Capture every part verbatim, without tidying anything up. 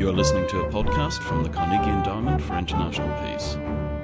You're listening to a podcast from the Carnegie Endowment for International Peace.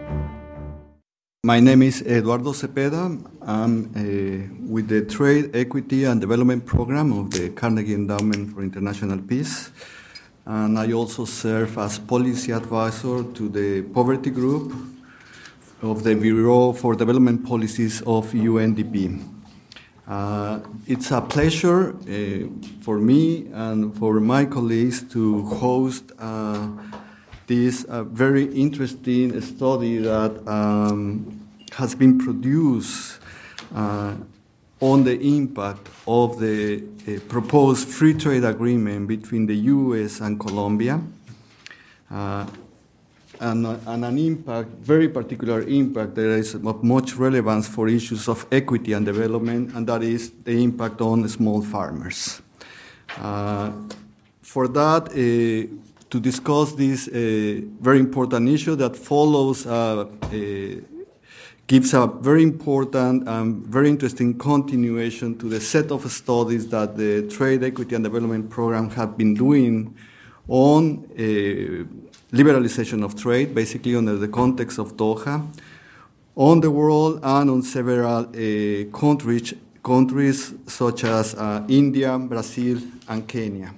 My name is Eduardo Cepeda. I'm uh, with the Trade, Equity and Development Program of the Carnegie Endowment for International Peace. And I also serve as policy advisor to the poverty group of the Bureau for Development Policies of U N D P. Uh, it's a pleasure uh, for me and for my colleagues to host uh, this uh, very interesting study that um, has been produced uh, on the impact of the uh, proposed free trade agreement between the U S and Colombia, uh, and, uh, and an impact, very particular impact that is of much relevance for issues of equity and development, and that is the impact on small farmers. Uh, for that, uh, to discuss this uh, very important issue that follows uh, a gives a very important and very interesting continuation to the set of studies that the Trade, Equity and Development Program have been doing on uh, liberalization of trade, basically under the context of Doha, on the world and on several uh, countries, countries such as uh, India, Brazil, and Kenya.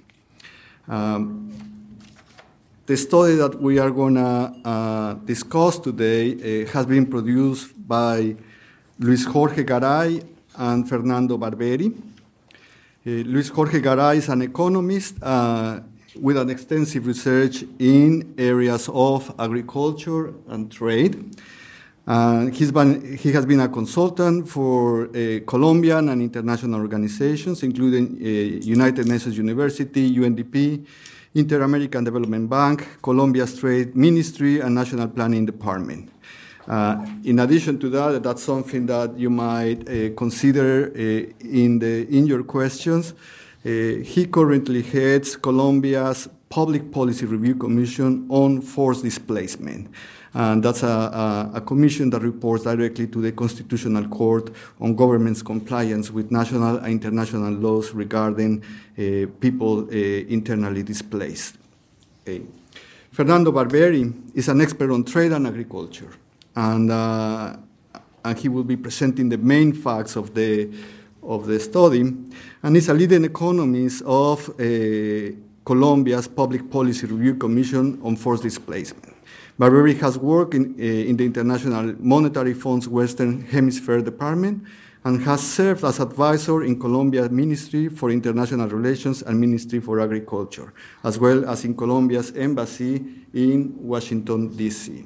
Um, The study that we are going to uh, discuss today uh, has been produced by Luis Jorge Garay and Fernando Barberi. Uh, Luis Jorge Garay is an economist uh, with an extensive research in areas of agriculture and trade. Uh, he's been, he has been a consultant for uh, Colombian and international organizations, including uh, United Nations University, U N D P, Inter-American Development Bank, Colombia's Trade Ministry, and National Planning Department. Uh, in addition to that, that's something that you might uh, consider uh, in, the, in your questions. Uh, he currently heads Colombia's Public Policy Review Commission on Forced Displacement. And that's a, a, a commission that reports directly to the Constitutional Court on government's compliance with national and international laws regarding uh, people uh, internally displaced. Okay. Fernando Barberi is an expert on trade and agriculture, and, uh, and he will be presenting the main facts of the, of the study, and is a leading economist of uh, Colombia's Public Policy Review Commission on Forced Displacement. Barberi has worked in, uh, in the International Monetary Fund's Western Hemisphere Department and has served as advisor in Colombia's Ministry for International Relations and Ministry for Agriculture, as well as in Colombia's embassy in Washington, D C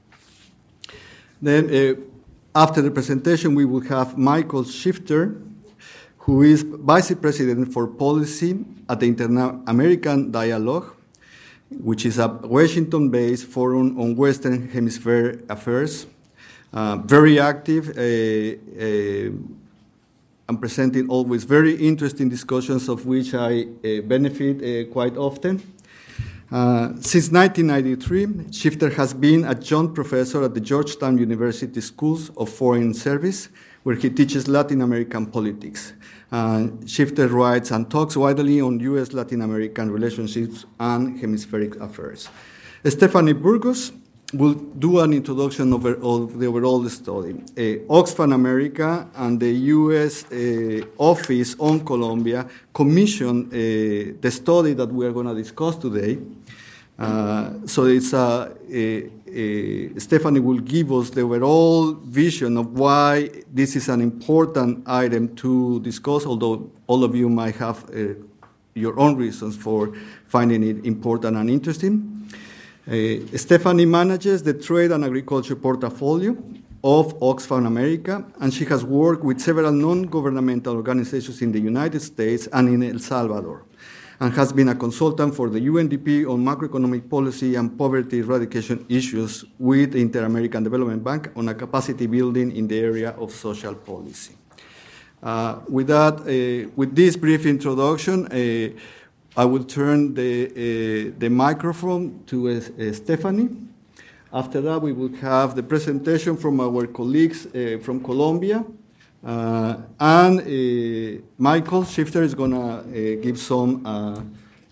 Then, uh, after the presentation, we will have Michael Shifter, who is Vice President for Policy at the Inter-American Dialogue, which is a Washington-based forum on Western Hemisphere affairs, uh, very active uh, uh, and presenting always very interesting discussions of which I uh, benefit uh, quite often. Uh, since nineteen ninety-three, Shifter has been adjunct professor at the Georgetown University Schools of Foreign Service, where he teaches Latin American politics. Uh, Shifter writes and talks widely on U S Latin American relationships and hemispheric affairs. Stephanie Burgos will do an introduction of, of the overall study. Uh, Oxfam America and the U S uh, Office on Colombia commissioned uh, the study that we are going to discuss today. Uh, so it's a, a, a, Stephanie will give us the overall vision of why this is an important item to discuss, although all of you might have uh, your own reasons for finding it important and interesting. Uh, Stephanie manages the trade and agriculture portfolio of Oxfam America, and she has worked with several non-governmental organizations in the United States and in El Salvador, and has been a consultant for the U N D P on macroeconomic policy and poverty eradication issues with the Inter-American Development Bank on a capacity building in the area of social policy. Uh, with that, uh, with this brief introduction, uh, I will turn the, uh, the microphone to uh, Stephanie. After that, we will have the presentation from our colleagues uh, from Colombia. Uh, and uh, Michael Shifter is going to uh, give some uh,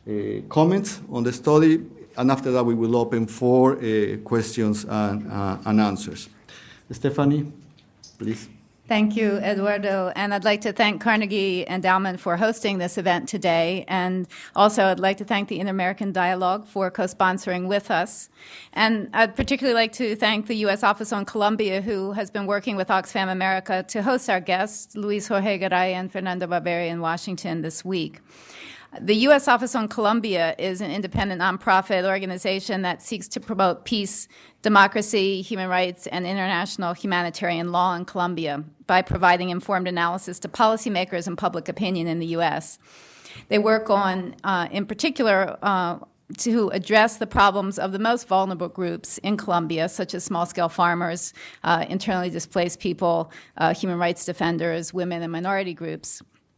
uh, comments on the study, and after that we will open for uh, questions and, uh, and answers. Stephanie, please. Thank you, Eduardo. And I'd like to thank Carnegie Endowment for hosting this event today. And also I'd like to thank the Inter-American Dialogue for co-sponsoring with us. And I'd particularly like to thank the U S Office on Colombia, who has been working with Oxfam America to host our guests, Luis Jorge Garay and Fernando Barberi, in Washington this week. The U S Office on Colombia is an independent nonprofit organization that seeks to promote peace, democracy, human rights, and international humanitarian law in Colombia by providing informed analysis to policymakers and public opinion in the U S. They work on, uh, in particular, uh, to address the problems of the most vulnerable groups in Colombia, such as small-scale farmers, uh, internally displaced people, uh, human rights defenders, women, and minority groups,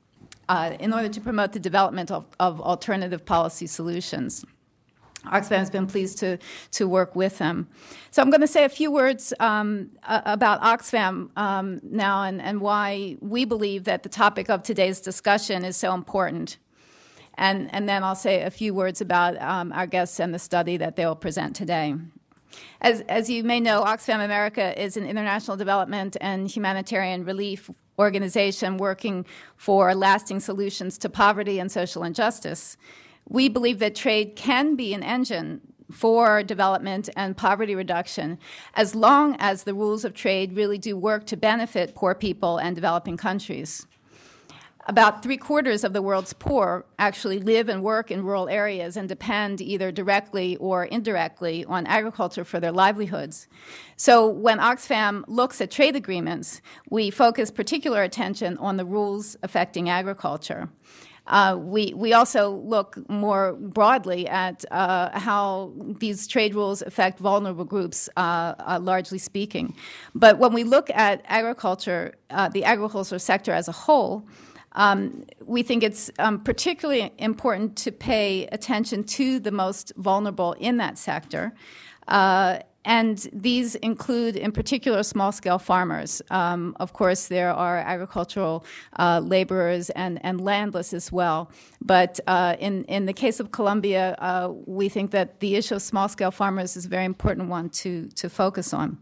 Uh, in order to promote the development of, of alternative policy solutions. Oxfam has been pleased to, to work with them. So I'm going to say a few words um, uh, about Oxfam um, now and, and why we believe that the topic of today's discussion is so important. And, and then I'll say a few words about um, our guests and the study that they will present today. As, as you may know, Oxfam America is an international development and humanitarian relief organization working for lasting solutions to poverty and social injustice. We believe that trade can be an engine for development and poverty reduction as long as the rules of trade really do work to benefit poor people and developing countries. About three-quarters of the world's poor actually live and work in rural areas and depend either directly or indirectly on agriculture for their livelihoods. So when Oxfam looks at trade agreements, we focus particular attention on the rules affecting agriculture. Uh, we, we also look more broadly at uh, how these trade rules affect vulnerable groups, uh, uh, largely speaking. But when we look at agriculture, uh, the agricultural sector as a whole, Um, we think it's um, particularly important to pay attention to the most vulnerable in that sector. Uh, and these include, in particular, small-scale farmers. Um, of course, there are agricultural uh, laborers and, and landless as well. But uh, in, in the case of Colombia, uh, we think that the issue of small-scale farmers is a very important one to, to focus on.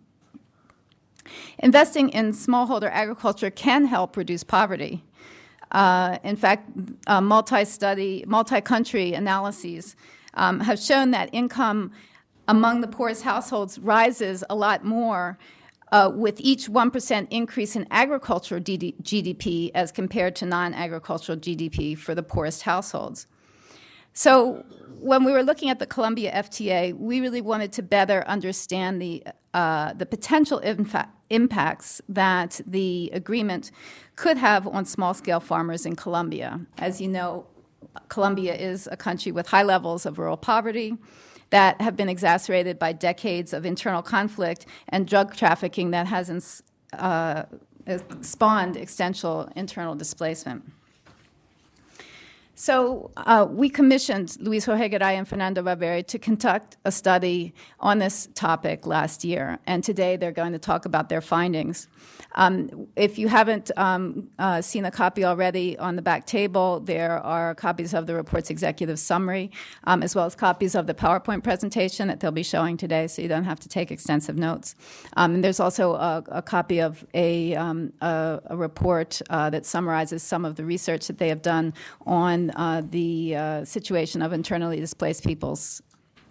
Investing in smallholder agriculture can help reduce poverty. Uh, in fact, uh, multi-study, multi-country analyses um, have shown that income among the poorest households rises a lot more uh, with each one percent increase in agricultural G D P as compared to non-agricultural G D P for the poorest households. So when we were looking at the Colombia F T A, we really wanted to better understand the, uh, the potential infa- impacts that the agreement could have on small-scale farmers in Colombia. As you know, Colombia is a country with high levels of rural poverty that have been exacerbated by decades of internal conflict and drug trafficking that has uh, spawned extensive internal displacement. So uh, we commissioned Luis Jorge Garay and Fernando Barberi to conduct a study on this topic last year, and today they're going to talk about their findings. Um, if you haven't um, uh, seen a copy already on the back table, there are copies of the report's executive summary, um, as well as copies of the PowerPoint presentation that they'll be showing today, so you don't have to take extensive notes. Um, and there's also a, a copy of a, um, a, a report uh, that summarizes some of the research that they have done on uh, the uh, situation of internally displaced peoples.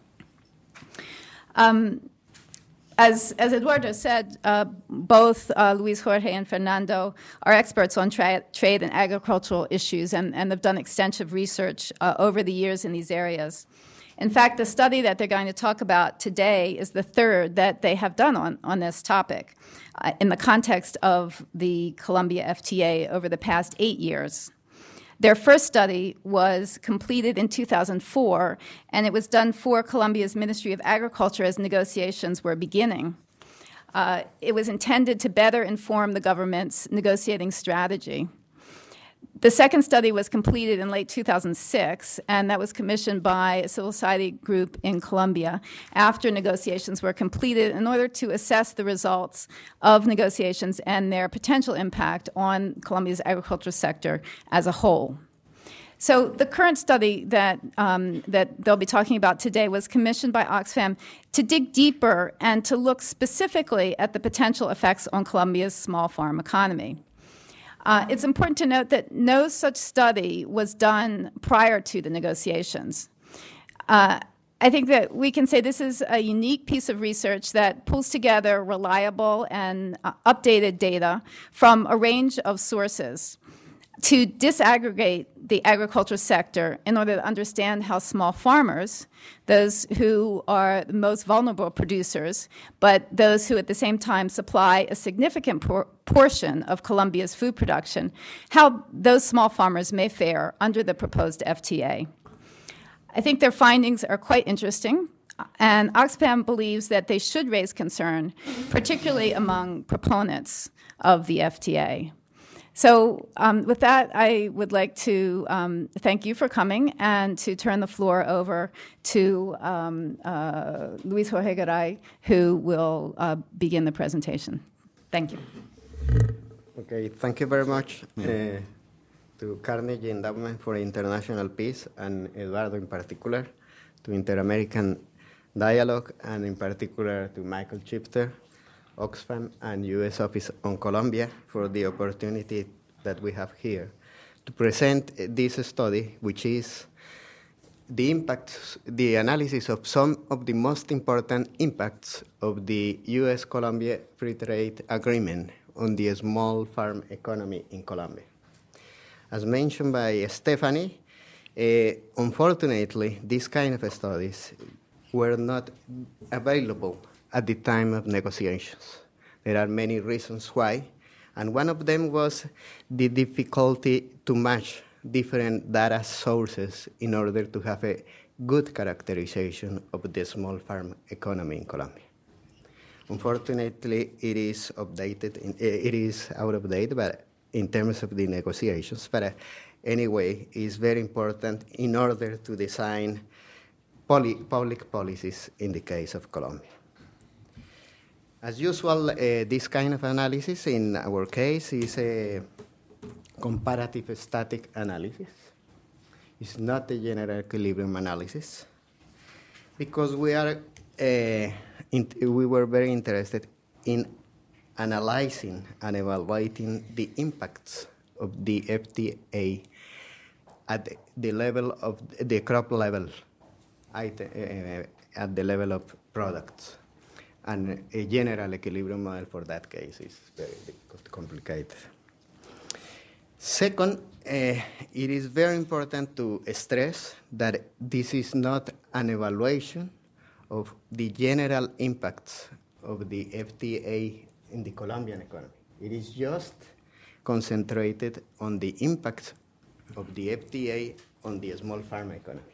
Um, As, as Eduardo said, uh, both uh, Luis Jorge and Fernando are experts on tra- trade and agricultural issues and, and have done extensive research uh, over the years in these areas. In fact, the study that they're going to talk about today is the third that they have done on, on this topic uh, in the context of the Colombia F T A over the past eight years. Their first study was completed in two thousand four, and it was done for Colombia's Ministry of Agriculture as negotiations were beginning. Uh, it was intended to better inform the government's negotiating strategy. The second study was completed in late two thousand six, and that was commissioned by a civil society group in Colombia after negotiations were completed in order to assess the results of negotiations and their potential impact on Colombia's agricultural sector as a whole. So the current study that, um, that they'll be talking about today was commissioned by Oxfam to dig deeper and to look specifically at the potential effects on Colombia's small farm economy. Uh, it's important to note that no such study was done prior to the negotiations. Uh, I think that we can say this is a unique piece of research that pulls together reliable and uh, updated data from a range of sources to disaggregate the agriculture sector in order to understand how small farmers, those who are the most vulnerable producers, but those who at the same time supply a significant por- portion of Colombia's food production, how those small farmers may fare under the proposed F T A. I think their findings are quite interesting, and Oxfam believes that they should raise concern, particularly among proponents of the F T A. So um, with that, I would like to um, thank you for coming and to turn the floor over to um, uh, Luis Jorge Garay, who will uh, begin the presentation. Thank you. Okay, thank you very much uh, to Carnegie Endowment for International Peace and Eduardo in particular, to Inter-American Dialogue, and in particular to Michael Chipter, Oxfam, and U S Office on Colombia for the opportunity that we have here to present this study, which is the impacts, the analysis of some of the most important impacts of the U S Colombia Free Trade Agreement on the small farm economy in Colombia. As mentioned by Stephanie, uh, unfortunately, these kind of studies were not available at the time of negotiations. There are many reasons why, and one of them was the difficulty to match different data sources in order to have a good characterization of the small farm economy in Colombia. Unfortunately, it is updated, in, it is out of date, but in terms of the negotiations, but uh, anyway, it's very important in order to design poly, public policies in the case of Colombia. As usual, uh, this kind of analysis in our case is a comparative static analysis. It's not a general equilibrium analysis because we are uh, in, we were very interested in analyzing and evaluating the impacts of the F T A at the level of the crop level, at the level of products. And a general equilibrium model for that case is very complicated. Second, uh, it is very important to stress that this is not an evaluation of the general impacts of the F T A in the Colombian economy. It is just concentrated on the impact of the F T A on the small farm economy.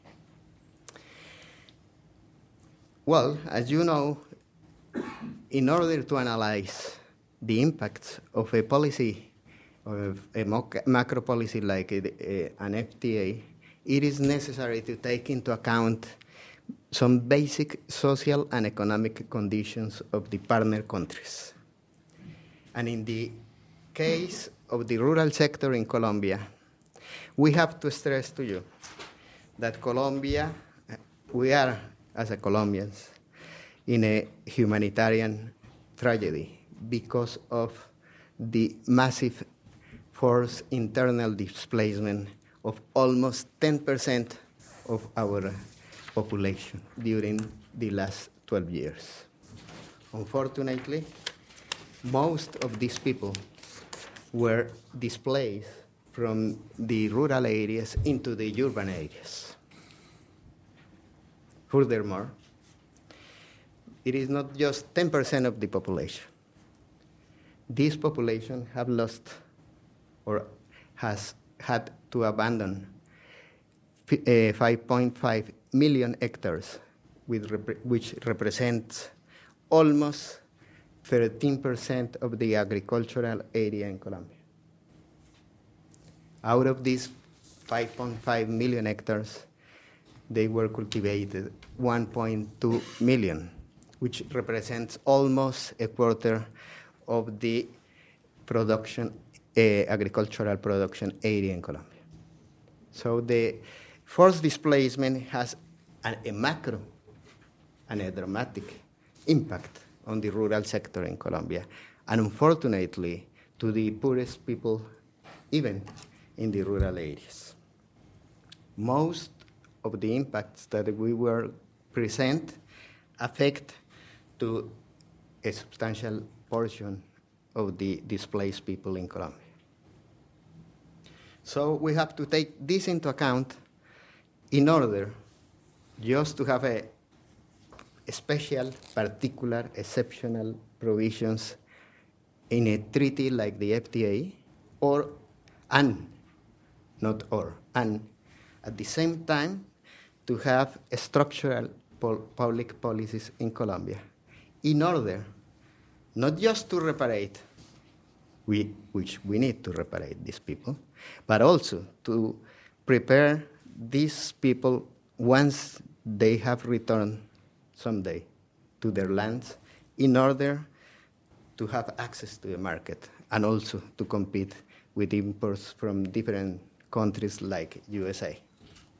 Well, as you know, in order to analyze the impacts of a policy, of a macro policy like a, a, an F T A, it is necessary to take into account some basic social and economic conditions of the partner countries. And in the case of the rural sector in Colombia, we have to stress to you that Colombia, we are, as a Colombians, in a humanitarian tragedy because of the massive forced internal displacement of almost ten percent of our population during the last twelve years. Unfortunately, most of these people were displaced from the rural areas into the urban areas. Furthermore, it is not just ten percent of the population. This population have lost or has had to abandon uh, five point five million hectares, with rep- which represents almost thirteen percent of the agricultural area in Colombia. Out of these five point five million hectares, they were cultivated one point two million, which represents almost a quarter of the production, uh, agricultural production area in Colombia. So the forced displacement has a, a macro and a dramatic impact on the rural sector in Colombia, and unfortunately, to the poorest people, even in the rural areas. Most of the impacts that we will present affect to a substantial portion of the displaced people in Colombia. So we have to take this into account in order just to have a, a special, particular, exceptional provisions in a treaty like the F T A, or, and, not or, and, at the same time, to have a structural pol public policies in Colombia in order not just to reparate, we, which we need to reparate these people, but also to prepare these people once they have returned someday to their lands in order to have access to the market and also to compete with imports from different countries like U S A.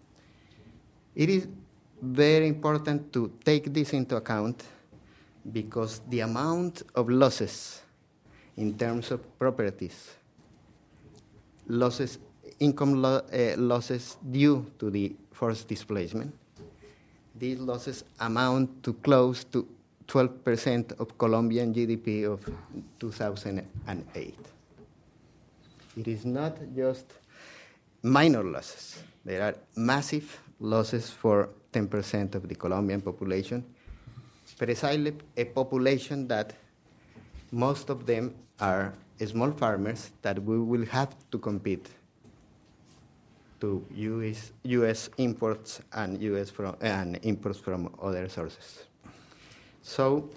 It is very important to take this into account because the amount of losses in terms of properties, losses, income lo uh, losses due to the forced displacement, these losses amount to close to twelve percent of Colombian G D P of two thousand eight. It is not just minor losses. There are massive losses for ten percent of the Colombian population, precisely a population that most of them are small farmers that we will have to compete to U S, U S imports and, U S from, and imports from other sources. So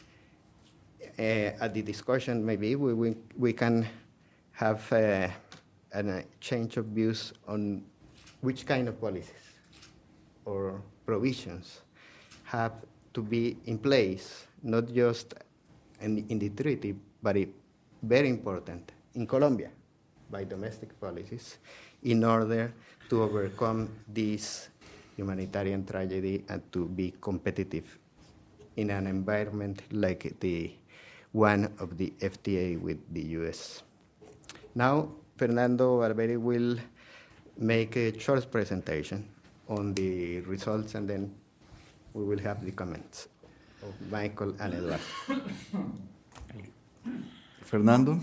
uh, at the discussion, maybe we, we, we can have uh, a change of views on which kind of policies or provisions have to be in place, not just in, in the treaty, but it, very important, in Colombia, by domestic policies, in order to overcome this humanitarian tragedy and to be competitive in an environment like the one of the F T A with the U S. Now, Fernando Barberi will make a short presentation on the results, and then we will have the comments of Michael and Eduardo. Fernando?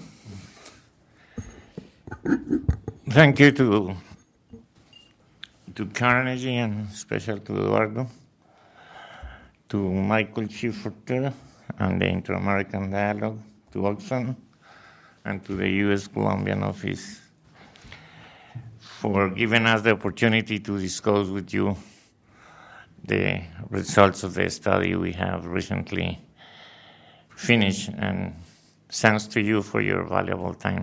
Thank you to, to Carnegie, and especially to Eduardo, to Michael Schifferter and the Inter-American Dialogue, to Oxfam, and to the U S Colombian office for giving us the opportunity to discuss with you the results of the study we have recently finished, and thanks to you for your valuable time.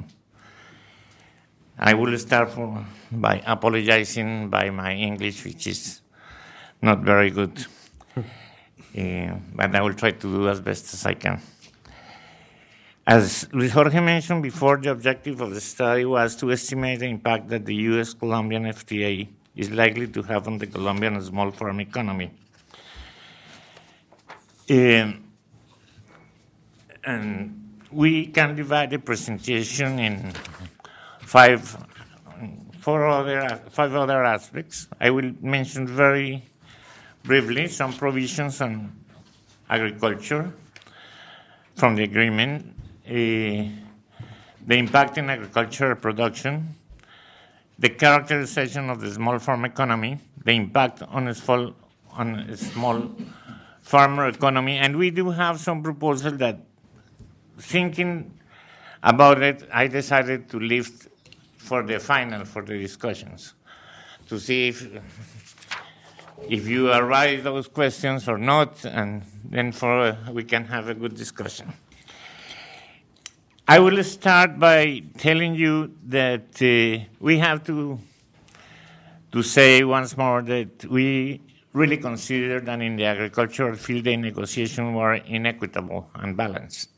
I will start for, by apologizing by my English, which is not very good, uh, but I will try to do as best as I can. As Luis Jorge mentioned before, the objective of the study was to estimate the impact that the U S Colombian F T A is likely to have on the Colombian small farm economy. Um, and we can divide the presentation in five, four other, five other aspects. I will mention very briefly some provisions on agriculture from the agreement, uh, the impact in agricultural production, the characterization of the small farm economy, the impact on a small, on a small farmer economy, and we do have some proposals that, thinking about it, I decided to leave for the final, for the discussions, to see if, if you arise those questions or not, and then for uh, we can have a good discussion. I will start by telling you that uh, we have to, to say once more that we really consider that in the agricultural field the negotiations were inequitable and balanced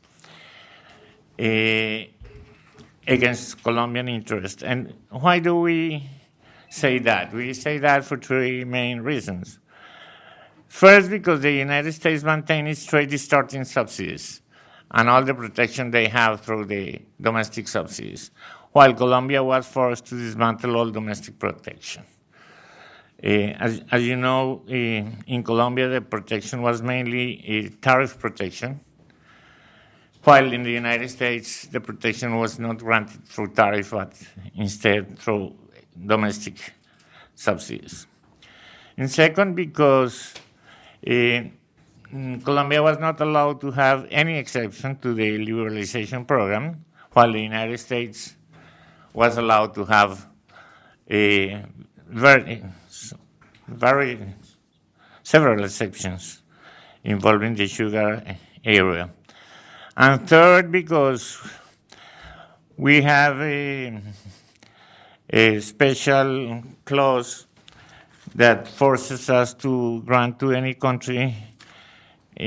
uh, against Colombian interest. And why do we say that? We say that for three main reasons. First, because the United States maintains its trade distorting subsidies and all the protection they have through the domestic subsidies, while Colombia was forced to dismantle all domestic protection. Uh, as, as you know, uh, in Colombia, the protection was mainly uh, tariff protection, while in the United States, the protection was not granted through tariff, but instead through domestic subsidies. And second, because uh, Colombia was not allowed to have any exception to the liberalization program, while the United States was allowed to have a very, very several exceptions involving the sugar area. And third, because we have a, a special clause that forces us to grant to any country uh,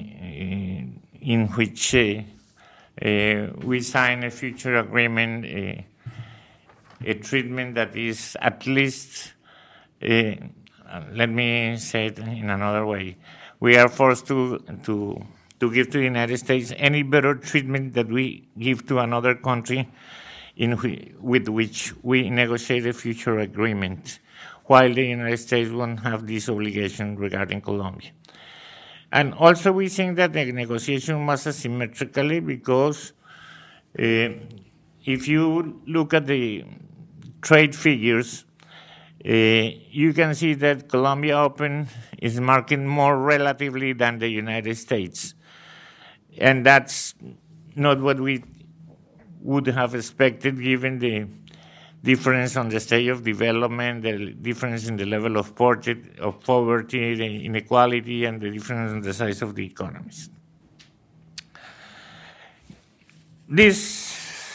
in which uh, uh, we sign a future agreement, uh, a treatment that is at least, uh, let me say it in another way, we are forced to, to, to give to the United States any better treatment that we give to another country in wh- with which we negotiate a future agreement, while the United States won't have this obligation regarding Colombia. And also we think that the negotiation was asymmetrically because uh, if you look at the trade figures, uh, you can see that Colombia Open is marking more relatively than the United States. And that's not what we would have expected given the difference on the stage of development, the difference in the level of poverty, the inequality, and the difference in the size of the economies. This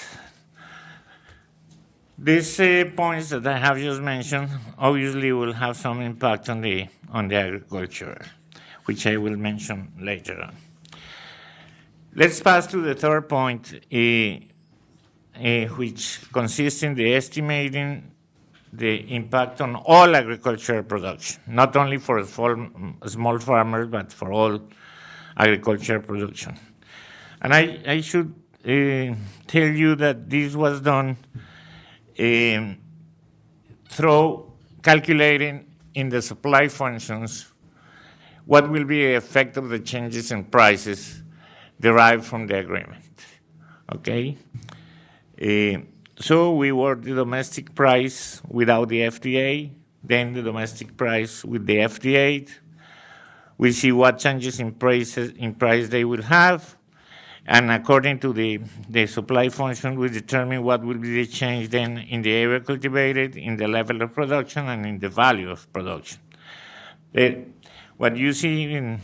These uh, points that I have just mentioned obviously will have some impact on the on the agriculture, which I will mention later on. Let's pass to the third point, uh, uh, which consists in the estimating the impact on all agricultural production, not only for small, small farmers, but for all agricultural production. And I, I should uh, tell you that this was done Um, through calculating in the supply functions what will be the effect of the changes in prices derived from the agreement. Okay? Uh, so we work the domestic price without the F D A, then the domestic price with the F D A. We see what changes in prices in price they will have. And according to the, the supply function, we determine what will be the change then in the area cultivated, in the level of production, and in the value of production. The, what you see in,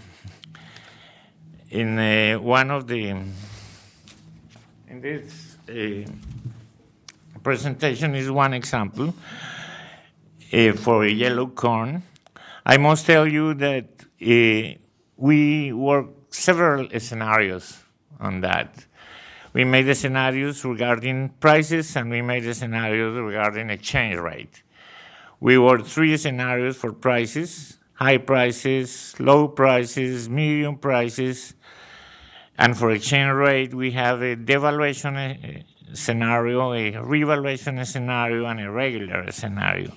in uh, one of the, in this uh, presentation is one example uh, for yellow corn. I must tell you that uh, we work several scenarios on that. We made the scenarios regarding prices, and we made the scenarios regarding exchange rate. We worked three scenarios for prices: high prices, low prices, medium prices, and for exchange rate, we have a devaluation scenario, a revaluation scenario, and a regular scenario.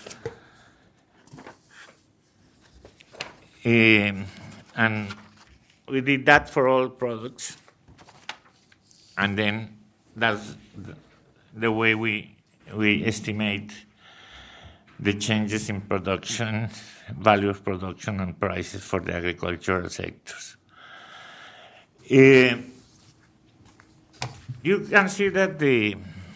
Um, and we did that for all products. And then that's the way we we estimate the changes in production, value of production, and prices for the agricultural sectors. Uh, you can see that the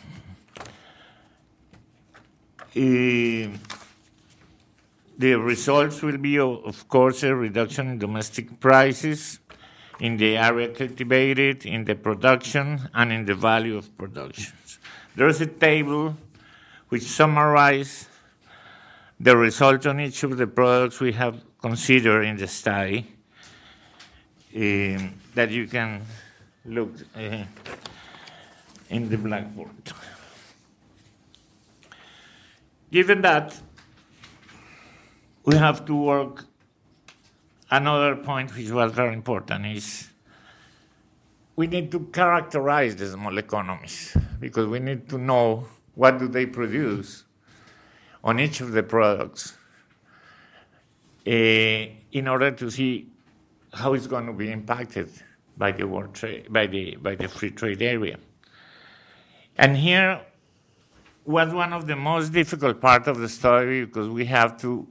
uh, the results will be, of course, a reduction in domestic prices, in the area cultivated, in the production, and in the value of production. There is a table which summarizes the results on each of the products we have considered in the study um, that you can look uh, in the blackboard. given that, we have to work. Another point which was very important is we need to characterize the small economies, because we need to know what do they produce on each of the products uh, in order to see how it's going to be impacted by the world trade, by the by the free trade area. And here was one of the most difficult part of the story, because we have to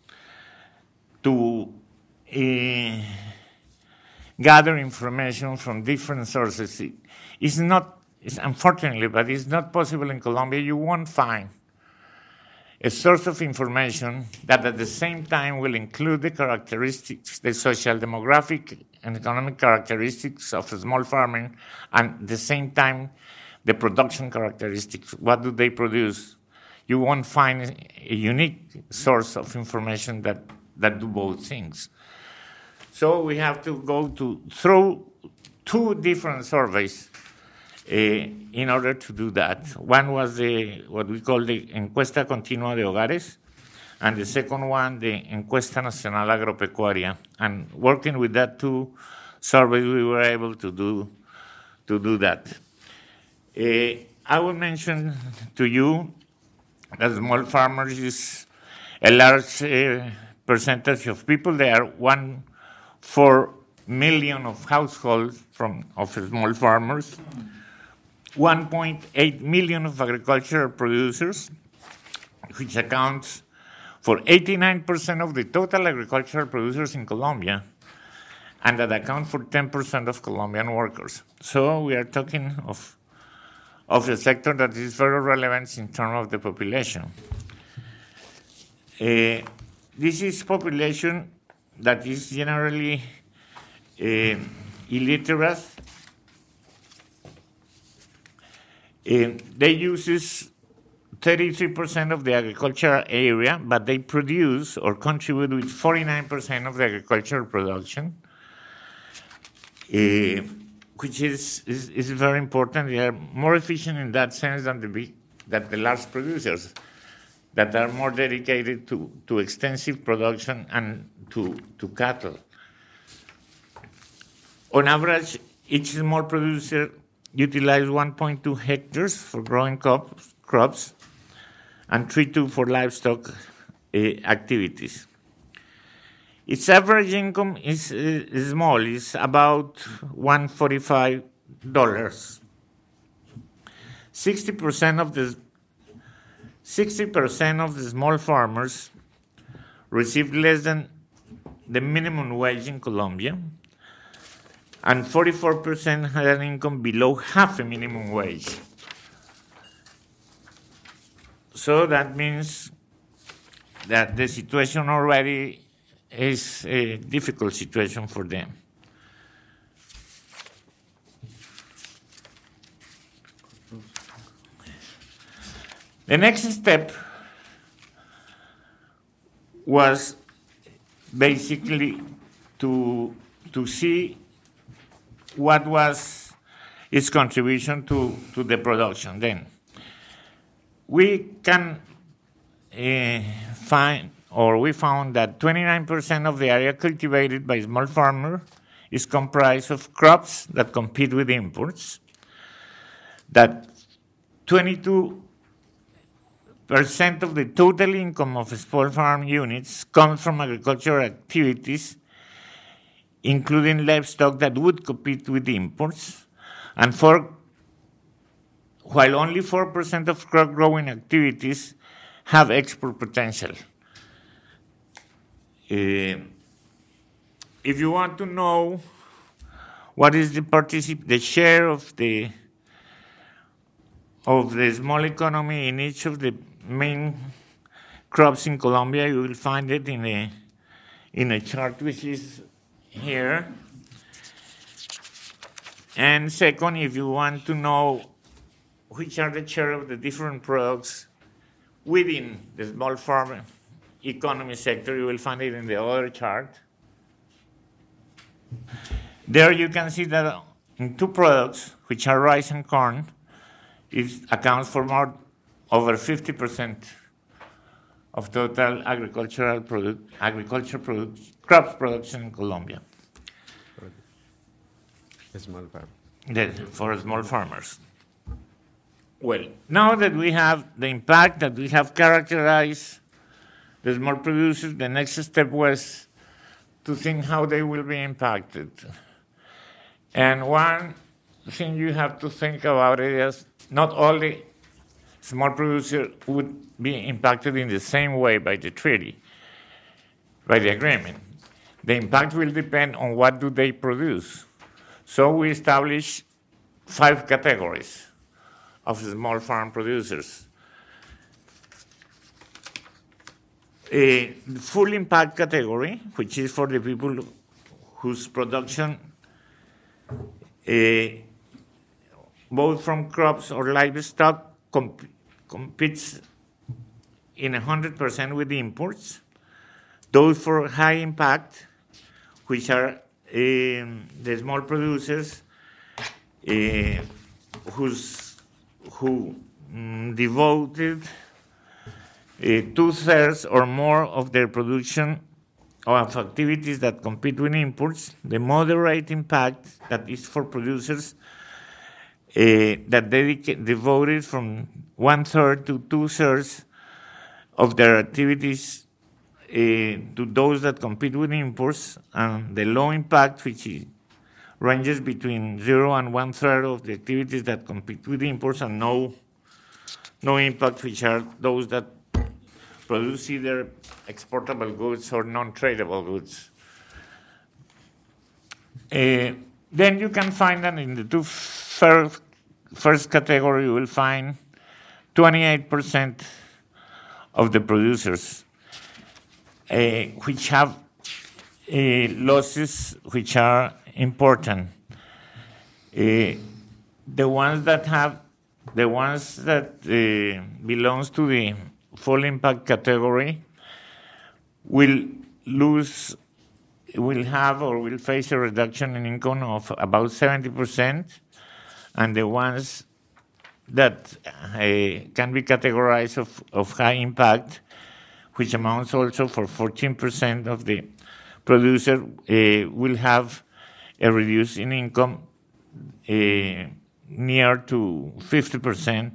to uh, gather information from different sources. It, it's not, it's unfortunately, but it's not possible in Colombia. You won't find a source of information that at the same time will include the characteristics, the social, demographic, and economic characteristics of small farming, and at the same time, the production characteristics. What do they produce? You won't find a unique source of information that, that do both things. So we have to go to through two different surveys uh, in order to do that. One was the what we call the Encuesta Continua de Hogares, and the second one, the Encuesta Nacional Agropecuaria. And working with that two surveys, we were able to do to do that. Uh, I will mention to you that small farmers is a large uh, percentage of people. They are one four million of households from of small farmers, one point eight million of agricultural producers, which accounts for eighty-nine percent of the total agricultural producers in Colombia, and that account for ten percent of Colombian workers. So we are talking of of a sector that is very relevant in terms of the population. Uh, this is population that is generally uh, illiterate. Uh, they use thirty-three percent of the agricultural area, but they produce or contribute with forty-nine percent of the agricultural production, uh, which is, is, is very important. They are more efficient in that sense than the, big, than the large producers that are more dedicated to, to extensive production and to, to cattle. On average, each small producer utilizes one point two hectares for growing crops, crops and three point two for livestock uh, activities. Its average income is, uh, is small, it's about one hundred forty-five dollars. sixty percent of the sixty percent of the small farmers receive less than the minimum wage in Colombia, and forty-four percent had an income below half a minimum wage. So that means that the situation already is a difficult situation for them. The next step was basically to, to see what was its contribution to, to the production. Then we can uh, find, or we found that twenty-nine percent of the area cultivated by small farmers is comprised of crops that compete with imports, that twenty-two percent of the total income of small farm units comes from agricultural activities, including livestock that would compete with imports, and for, while only four percent of crop growing activities have export potential. Uh, if you want to know what is the particip- the share of the of the small economy in each of the main crops in Colombia, you will find it in a in a chart which is here. And second, if you want to know which are the share of the different products within the small farm economy sector, you will find it in the other chart. There you can see that in two products, which are rice and corn, it accounts for more over fifty percent of total agricultural product, agriculture product, crops production in Colombia. Small farm. The, for small farmers. Well, now that we have the impact, that we have characterized the small producers, the next step was to think how they will be impacted. And one thing you have to think about it is not all the small producers would be impacted in the same way by the treaty, by the agreement. The impact will depend on what do they produce. So we established five categories of small farm producers. A full impact category, which is for the people whose production, uh, both from crops or livestock, comp- competes in one hundred percent with the imports. Those for high impact, which are um, the small producers uh, who's, who um, devoted uh, two-thirds or more of their production of activities that compete with imports. The moderate impact, that is for producers uh, that dedicate, devoted from one-third to two-thirds of their activities Uh, to those that compete with imports, and the low impact, which is, ranges between zero and one third of the activities that compete with imports, and no, no impact, which are those that produce either exportable goods or non-tradable goods. Uh, then you can find that in the two first, first category, you will find twenty-eight percent of the producers Uh, which have uh, losses which are important. Uh, the ones that have, the ones that uh, belongs to the full impact category will lose, will have or will face a reduction in income of about seventy percent, and the ones that uh, can be categorized of, of high impact, which amounts also for fourteen percent of the producer, uh, will have a reduce in income uh, near to fifty percent.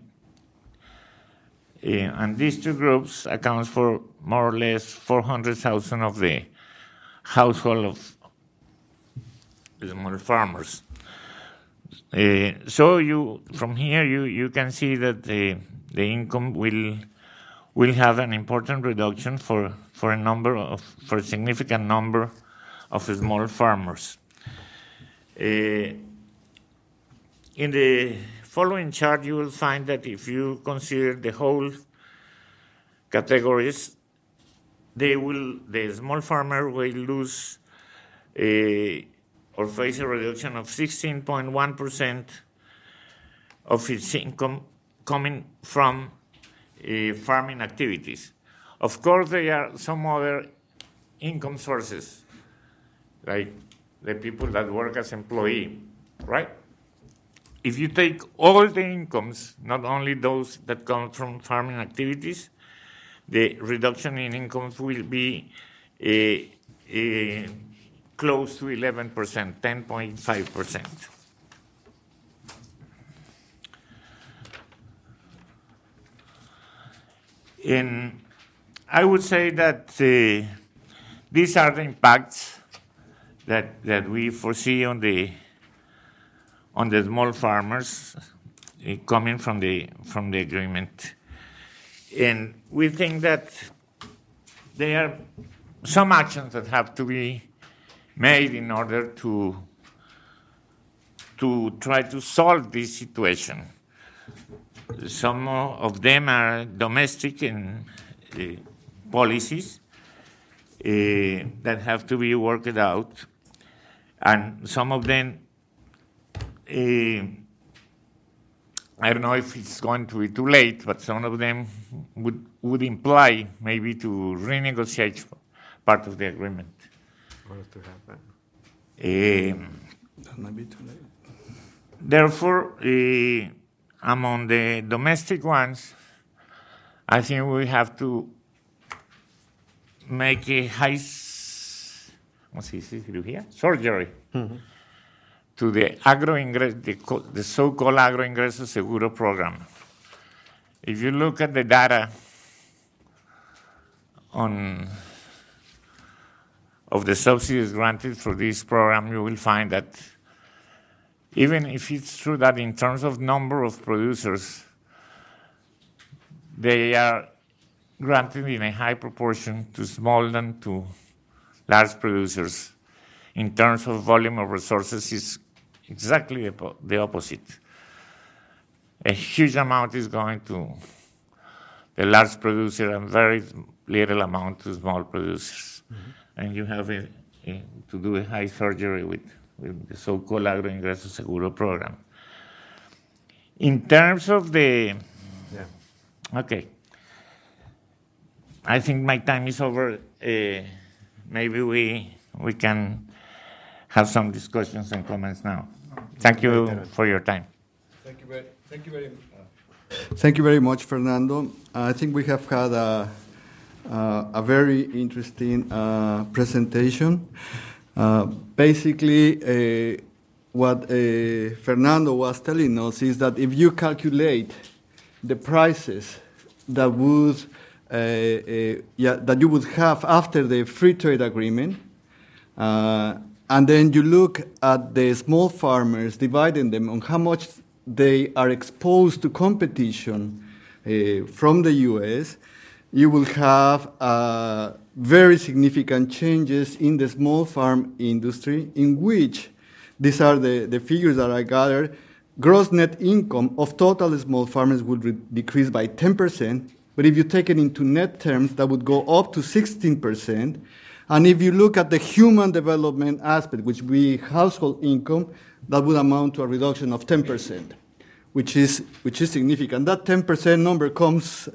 Uh, and these two groups accounts for more or less four hundred thousand of the household of small farmers. Uh, so you, from here, you, you can see that the, the income will will have an important reduction for, for a number of, for a significant number of small farmers. Uh, in the following chart, you will find that if you consider the whole categories, they will, the small farmer will lose uh, or face a reduction of sixteen point one percent of its income coming from Uh, farming activities. Of course, there are some other income sources, like the people that work as employee, right? If you take all the incomes, not only those that come from farming activities, the reduction in incomes will be uh, uh, close to eleven percent, ten point five percent. And I would say that uh, these are the impacts that that we foresee on the on the small farmers uh, coming from the from the agreement, and we think that there are some actions that have to be made in order to to try to solve this situation. Some of them are domestic and uh, policies uh, that have to be worked out, and some of them, uh, I don't know if it's going to be too late, but some of them would, would imply maybe to renegotiate part of the agreement. Or to have that. Um, That might be too late. Therefore, uh, among the domestic ones, I think we have to make a high s- ¿cómo se dice? Cirugía? Surgery mm-hmm. to the agroingreso, the, co- the so-called agroingreso seguro program. If you look at the data on of the subsidies granted for this program, you will find that even if it's true that in terms of number of producers, they are granted in a high proportion to small than to large producers. In terms of volume of resources, it's exactly the, the opposite. A huge amount is going to the large producer and very little amount to small producers. Mm-hmm. And you have a, a, to do a high surgery with, with the so-called agroingreso seguro program. In terms of the, yeah. okay, I think my time is over. Uh, maybe we we can have some discussions and comments now. Thank you for your time. Thank you very, thank you very much. Thank you very much, Fernando. I think we have had a, uh, a very interesting uh, presentation. Uh, basically, uh, what uh, Fernando was telling us is that if you calculate the prices that would uh, uh, yeah, that you would have after the free trade agreement, uh, and then you look at the small farmers, dividing them on how much they are exposed to competition uh, from the U S, you will have uh, very significant changes in the small farm industry, in which these are the, the figures that I gathered. Gross net income of total small farmers would re- decrease by ten percent, but if you take it into net terms, that would go up to sixteen percent. And if you look at the human development aspect, which would be household income, that would amount to a reduction of ten percent, which is which is significant. That ten percent number comes uh,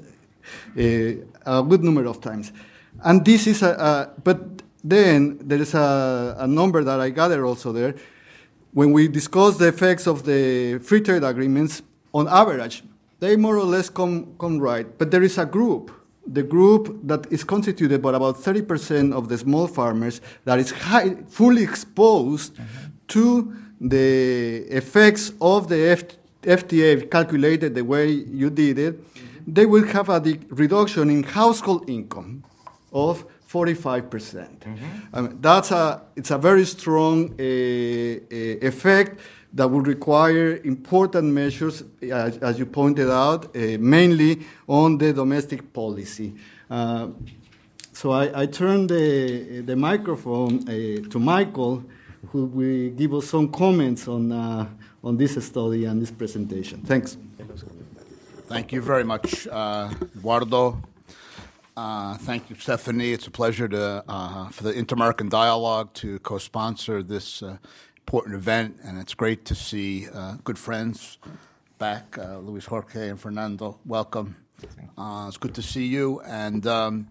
a good number of times. And this is a, a but then there is a, a number that I gather also there. When we discuss the effects of the free trade agreements, on average, they more or less come, come right. But there is a group, the group that is constituted by about thirty percent of the small farmers that is high, fully exposed mm-hmm. to the effects of the F- F T A calculated the way you did it. Mm-hmm. They will have a de- reduction in household income of forty-five percent. Mm-hmm. I mean, that's a, it's a very strong uh, uh, effect that would require important measures, as, as you pointed out, uh, mainly on the domestic policy. Uh, so I, I turn the, the microphone uh, to Michael, who will give us some comments on, uh, on this study and this presentation. Thanks. Thank you very much, uh, Eduardo. Uh, thank you, Stephanie. It's a pleasure to uh, for the Inter-American Dialogue to co-sponsor this uh, important event, and it's great to see uh, good friends back, uh, Luis Jorge and Fernando. Welcome. Uh, it's good to see you. And um,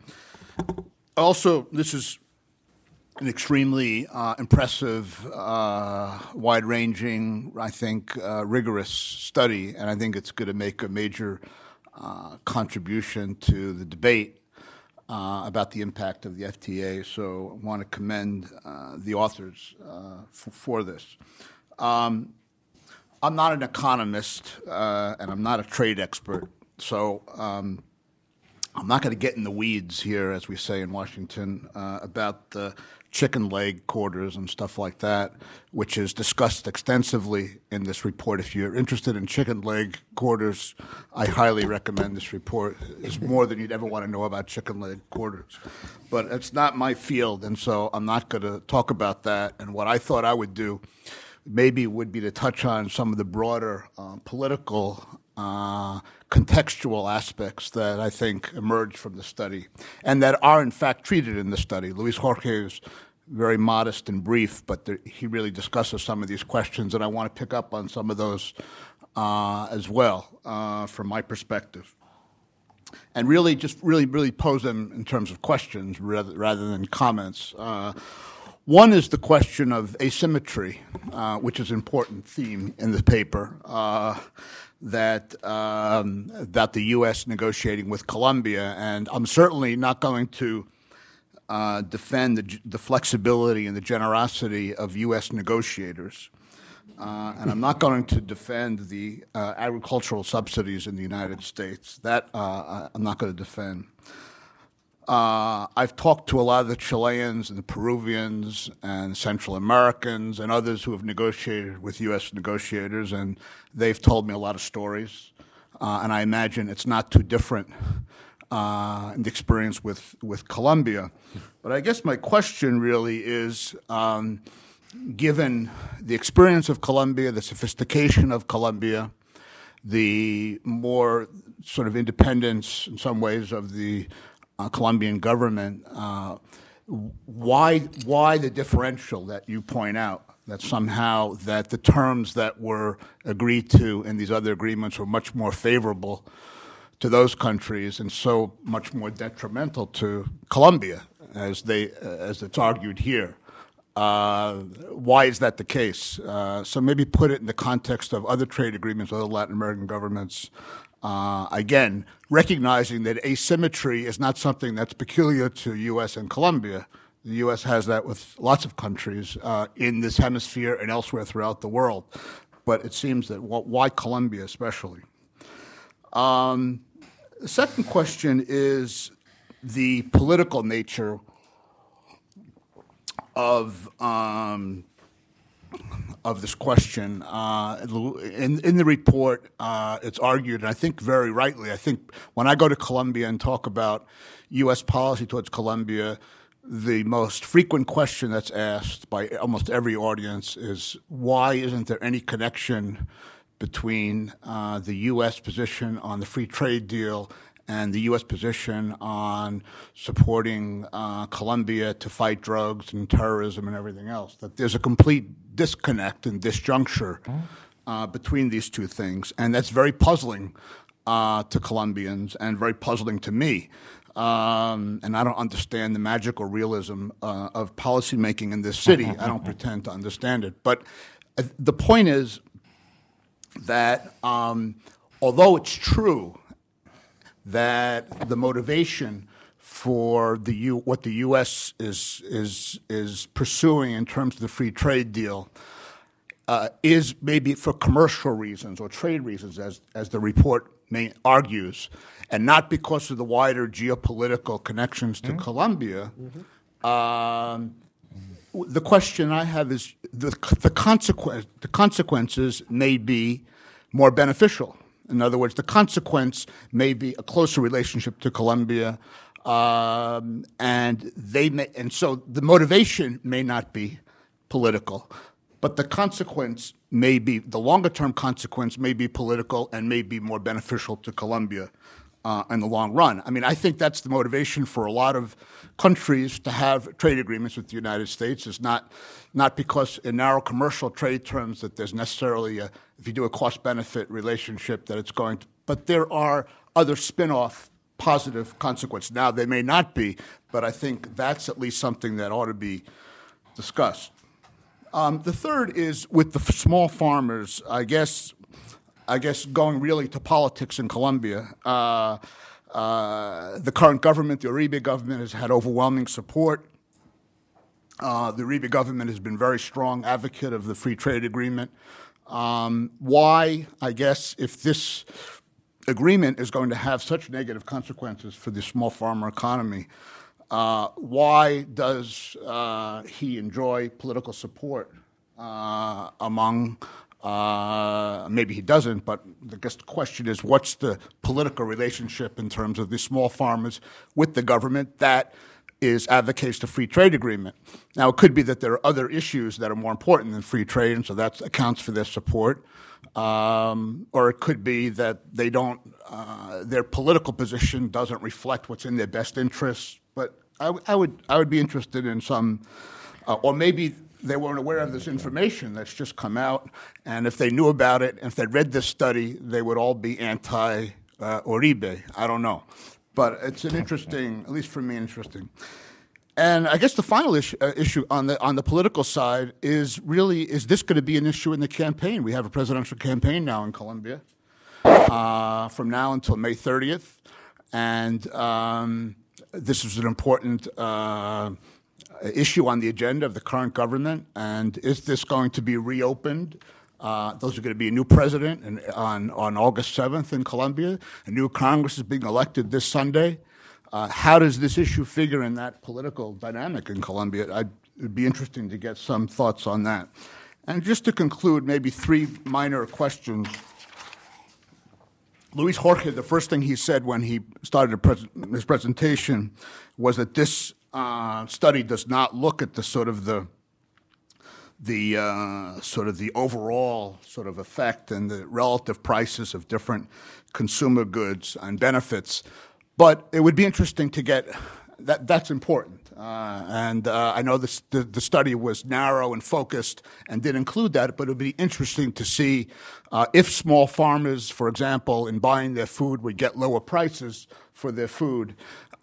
also, this is an extremely uh, impressive, uh, wide-ranging, I think, uh, rigorous study, and I think it's going to make a major uh, contribution to the debate Uh, about the impact of the F T A, so I want to commend uh, the authors uh, f- for this. Um, I'm not an economist, uh, and I'm not a trade expert, so um, I'm not going to get in the weeds here, as we say in Washington, uh, about the chicken leg quarters and stuff like that, which is discussed extensively in this report. If you're interested in chicken leg quarters, I highly recommend this report. It's more than you'd ever want to know about chicken leg quarters. But it's not my field, and so I'm not going to talk about that. And what I thought I would do maybe would be to touch on some of the broader uh, political uh, contextual aspects that I think emerged from the study and that are in fact treated in the study. Luis Jorge is very modest and brief, but there, he really discusses some of these questions, and I want to pick up on some of those uh, as well uh, from my perspective. And really just really, really pose them in terms of questions rather, rather than comments. Uh, One is the question of asymmetry, uh, which is an important theme in the paper, uh, that um, that the U S negotiating with Colombia, and I'm certainly not going to uh, defend the, the flexibility and the generosity of U S negotiators. Uh, and I'm not going to defend the uh, agricultural subsidies in the United States. That uh, I'm not going to defend. Uh, I've talked to a lot of the Chileans and the Peruvians and Central Americans and others who have negotiated with U S negotiators, and they've told me a lot of stories. Uh, and I imagine it's not too different uh, in the experience with, with Colombia. But I guess my question really is, um, given the experience of Colombia, the sophistication of Colombia, the more sort of independence in some ways of the uh, Colombian government, uh, why why the differential that you point out, that somehow that the terms that were agreed to in these other agreements were much more favorable to those countries and so much more detrimental to Colombia, as they as it's argued here? Uh, why is that the case? Uh, so maybe put it in the context of other trade agreements with other Latin American governments. Uh, again, recognizing that asymmetry is not something that's peculiar to U S and Colombia. The U S has that with lots of countries uh, in this hemisphere and elsewhere throughout the world. But it seems that why Colombia especially? Um, the second question is the political nature of um, of this question. Uh, in, in the report, uh, it's argued, and I think very rightly, I think when I go to Colombia and talk about U S policy towards Colombia, the most frequent question that's asked by almost every audience is, why isn't there any connection between uh, the U S position on the free trade deal and the U S position on supporting uh, Colombia to fight drugs and terrorism and everything else? That there's a complete disconnect and disjuncture uh, between these two things, and that's very puzzling uh, to Colombians and very puzzling to me. Um, and I don't understand the magical realism uh, of policymaking in this city. I don't pretend to understand it. But uh, the point is that um, although it's true that the motivation for the U, what the U S is is is pursuing in terms of the free trade deal uh, is maybe for commercial reasons or trade reasons, as as the report may, argues, and not because of the wider geopolitical connections to mm-hmm. Colombia. Mm-hmm. Um, the question I have is the the consequence the consequences may be more beneficial. In other words, the consequence may be a closer relationship to Colombia, um, and they may, and so the motivation may not be political, but the consequence may be, the longer-term consequence may be political and may be more beneficial to Colombia uh, in the long run. I mean, I think that's the motivation for a lot of countries to have trade agreements with the United States. Is not not because in narrow commercial trade terms that there's necessarily a, if you do a cost-benefit relationship, that it's going to, but there are other spin-off positive consequences. Now, they may not be, but I think that's at least something that ought to be discussed. Um, the third is with the f- small farmers. I guess, I guess going really to politics in Colombia. Uh, uh, the current government, the Uribe government, has had overwhelming support. Uh, the Uribe government has been very strong advocate of the free trade agreement. Um, why, I guess, if this agreement is going to have such negative consequences for the small farmer economy, uh, why does uh, he enjoy political support uh, among, uh, maybe he doesn't, but I guess the question is, what's the political relationship in terms of the small farmers with the government that is advocates the free trade agreement? Now, it could be that there are other issues that are more important than free trade, and so that accounts for their support. Um, or it could be that they don't, uh, their political position doesn't reflect what's in their best interests. But I, w- I would, I would be interested in some, uh, or maybe they weren't aware of this information that's just come out, and if they knew about it, and if they'd read this study, they would all be anti uh, Uribe. I don't know. But it's an interesting, at least for me, interesting. And I guess the final issue, uh, issue on the on the political side is really, is this going to be an issue in the campaign? We have a presidential campaign now in Colombia uh, from now until May thirtieth. And um, this is an important uh, issue on the agenda of the current government, and is this going to be reopened? Uh, those are going to be a new president in, on, on August seventh in Colombia. A new Congress is being elected this Sunday. Uh, how does this issue figure in that political dynamic in Colombia? I'd, it'd be interesting to get some thoughts on that. And just to conclude, maybe three minor questions. Luis Jorge, the first thing he said when he started pres his presentation was that this uh, study does not look at the sort of the the uh, sort of the overall sort of effect and the relative prices of different consumer goods and benefits. But it would be interesting to get that. That's important, uh, and uh, I know this, the the study was narrow and focused and did include that. But it would be interesting to see uh, if small farmers, for example, in buying their food, would get lower prices for their food.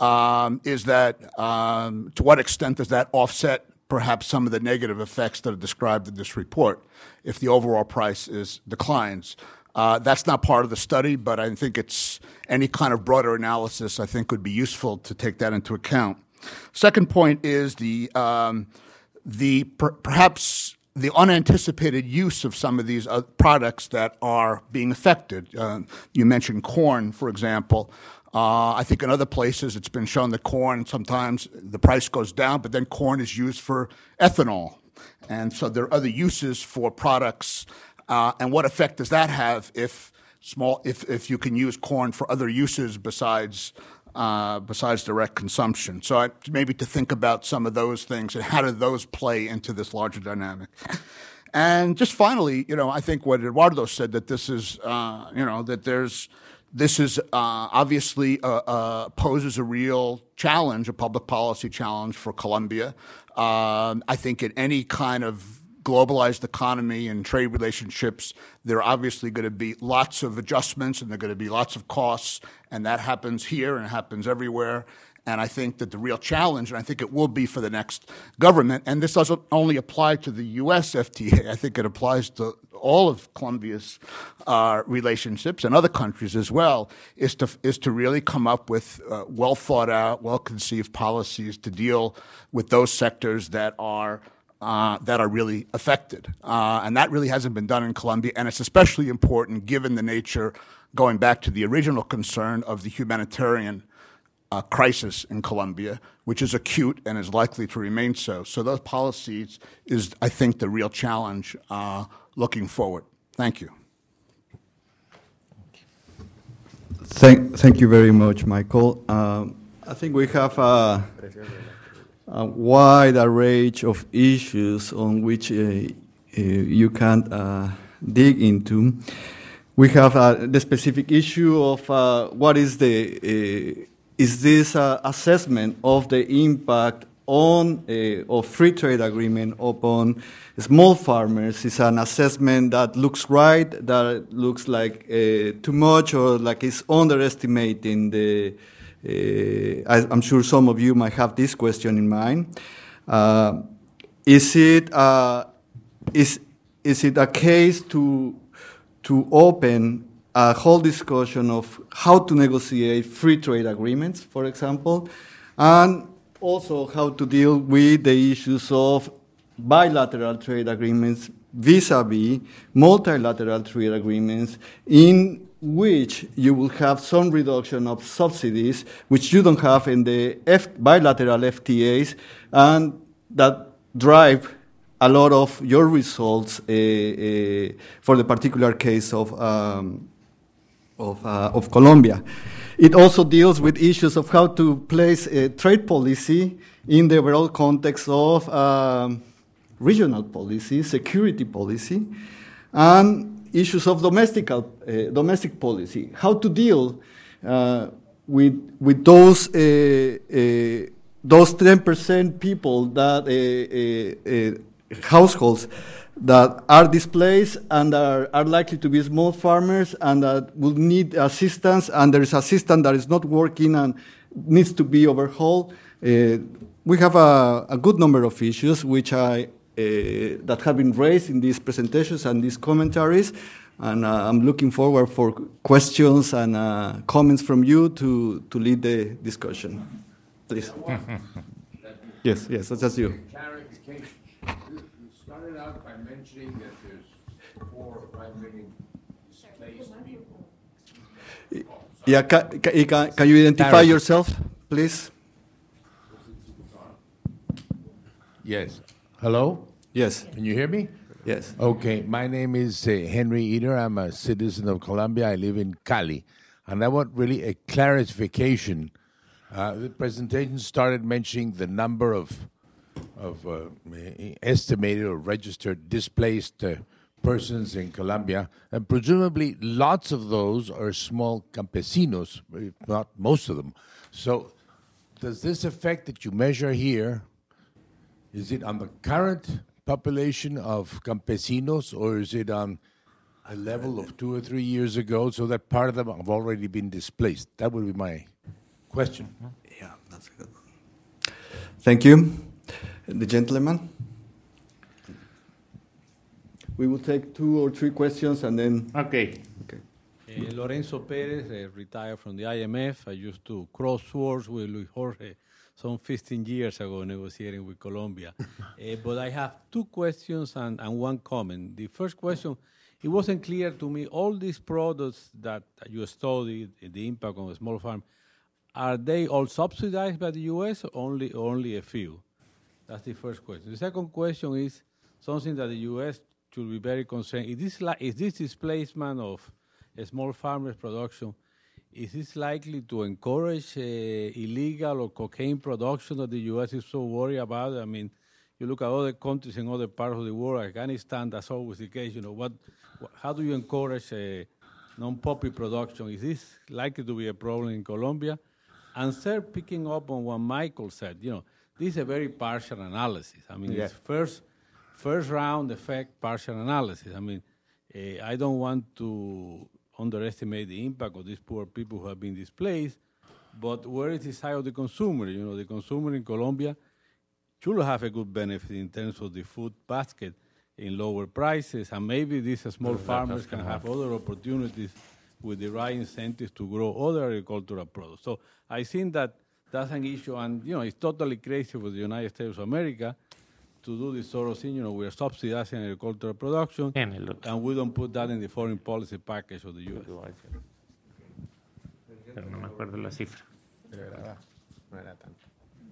Um, is that um, to what extent does that offset perhaps some of the negative effects that are described in this report if the overall price is declines? Uh, that's not part of the study, but I think it's any kind of broader analysis I think would be useful to take that into account. Second point is the um, the per perhaps the unanticipated use of some of these uh, products that are being affected. Uh, you mentioned corn, for example. Uh, I think in other places it's been shown that corn, sometimes the price goes down, but then corn is used for ethanol. And so there are other uses for products. Uh, and what effect does that have if small, if, if you can use corn for other uses besides uh, besides direct consumption? So I, maybe to think about some of those things and how do those play into this larger dynamic. And just finally, you know, I think what Eduardo said, that this is, uh, you know, that there's this is uh, obviously uh, uh, poses a real challenge, a public policy challenge for Colombia. Um, I think in any kind of globalized economy and trade relationships, there are obviously going to be lots of adjustments and there are going to be lots of costs, and that happens here and it happens everywhere. And I think that the real challenge, and I think it will be for the next government, and this doesn't only apply to the U S F T A, I think it applies to all of Colombia's uh, relationships and other countries as well, is to, is to really come up with uh, well thought out, well conceived policies to deal with those sectors that are Uh, that are really affected. Uh, and that really hasn't been done in Colombia, and it's especially important given the nature, going back to the original concern of the humanitarian uh, crisis in Colombia, which is acute and is likely to remain so. So those policies is, I think, the real challenge uh, looking forward. Thank you. Thank, thank you very much, Michael. Um, I think we have a a wide array of issues on which uh, uh, you can uh, dig into. We have uh, the specific issue of uh, what is the uh, is this uh, assessment of the impact on uh, of free trade agreement upon small farmers. Is an assessment that looks right, that looks like uh, too much, or like it's underestimating the. Uh, I, I'm sure some of you might have this question in mind. Uh, is it uh, is is it a case to to open a whole discussion of how to negotiate free trade agreements, for example, and also how to deal with the issues of bilateral trade agreements vis-a-vis multilateral trade agreements, in which you will have some reduction of subsidies, which you don't have in the F bilateral F T As, and that drive a lot of your results uh, uh, for the particular case of um, of, uh, of Colombia. It also deals with issues of how to place a trade policy in the overall context of um, regional policy, security policy, and issues of domestic uh, domestic policy. How to deal uh, with with those uh, uh, those ten percent people that uh, uh, uh, households that are displaced and are, are likely to be small farmers and that will need assistance, and there is assistance that is not working and needs to be overhauled. Uh, we have a, a good number of issues which I Uh, that have been raised in these presentations and these commentaries, and uh, I'm looking forward for questions and uh, comments from you to, to lead the discussion. please. Yes, yes, that's you. Clarification. You you started out by mentioning that there's four or five million displaced people. Yeah, can, can, can you identify Clarity. yourself, please? Yes. Hello? Yes. Can you hear me? Yes. Okay. My name is uh, Henry Eder. I'm a citizen of Colombia. I live in Cali. And I want really a clarification. Uh, the presentation started mentioning the number of of uh, estimated or registered displaced uh, persons in Colombia, and presumably lots of those are small campesinos, if not most of them. So does this effect that you measure here, is it on the current population of campesinos, or is it on a level of two or three years ago, so that part of them have already been displaced? That would be my question. Yeah, that's a good one. Thank you. The gentleman. We will take two or three questions and then. Okay. Okay. Uh, Lorenzo Perez, uh, retired from the I M F. I used to cross swords with Luis Jorge some fifteen years ago negotiating with Colombia. uh, but I have two questions and, and one comment. The first question, it wasn't clear to me, all these products that you studied, the impact on the small farm, are they all subsidized by the U S or only, only a few? That's the first question. The second question is something that the U S should be very concerned. Is this, li- is this displacement of a small farmers' production, is this likely to encourage uh, illegal or cocaine production that the U S is so worried about? I mean, you look at other countries in other parts of the world, Afghanistan, that's always the case. You know, what, what how do you encourage uh, non-poppy production? Is this likely to be a problem in Colombia? And third, picking up on what Michael said, you know, this is a very partial analysis. I mean, Yeah. it's first first round effect partial analysis. I mean, uh, I don't want to underestimate the impact of these poor people who have been displaced, but where is the side of the consumer? You know, the consumer in Colombia should have a good benefit in terms of the food basket in lower prices, and maybe these small farmers can have other opportunities with the right incentives to grow other agricultural products. So I think that that's an issue, and you know, it's totally crazy for the United States of America to do this sort of thing. You know, we're subsidizing agricultural production, and we don't put that in the foreign policy package of the U S. Pero no me acuerdo la cifra. Pero era, no era tanto.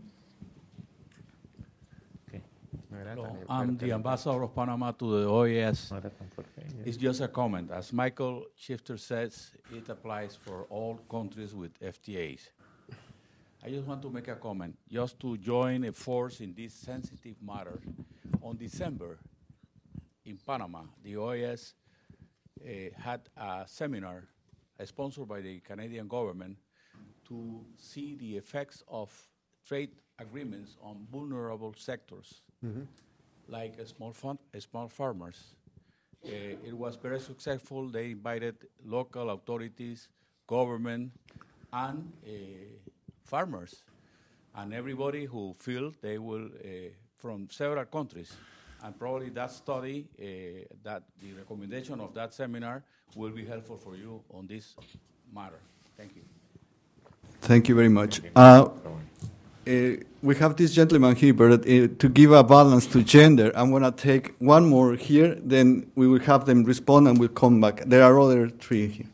Okay. No era So tan I'm fuerte the la- ambassador of Panama to the O A S. No era tan fuerte. It's just a comment. As Michael Shifter says, it applies for all countries with F T As. I just want to make a comment, just to join a force in this sensitive matter. On December, in Panama, the O A S uh, had a seminar uh, sponsored by the Canadian government to see the effects of trade agreements on vulnerable sectors, like a small, fun, a small farmers. Uh, it was very successful. They invited local authorities, government, and uh, farmers, and everybody who feel they will, uh, from several countries. And probably that study, uh, that the recommendation of that seminar will be helpful for you on this matter. Thank you. Thank you very much. Uh, uh, we have this gentleman here, but uh, to give a balance to gender, I'm going to take one more here, then we will have them respond and we'll come back. There are other three here.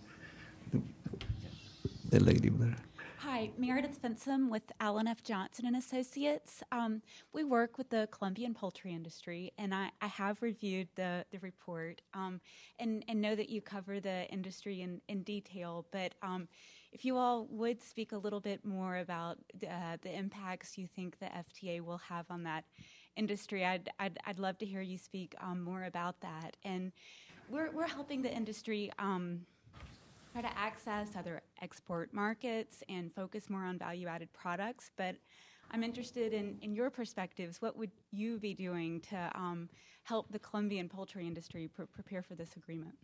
The lady there. Hi, Meredith Fensom with Allen F. Johnson and Associates. Um, we work with the Colombian poultry industry, and I, I have reviewed the, the report um, and, and know that you cover the industry in, in detail. But um, if you all would speak a little bit more about uh, the impacts you think the F T A will have on that industry, I'd, I'd, I'd love to hear you speak um, more about that. And we're, we're helping the industry um, try to access other export markets and focus more on value-added products. But I'm interested in, in your perspectives. What would you be doing to um, help the Colombian poultry industry pr- prepare for this agreement?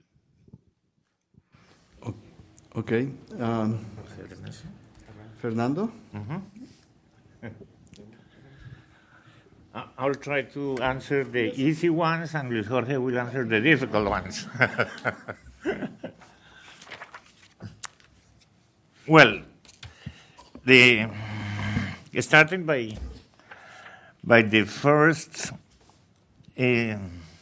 Okay. Um, Fernando? I- I'll try to answer the easy ones, and Luis Jorge will answer the difficult ones. Well, the starting by by the first uh,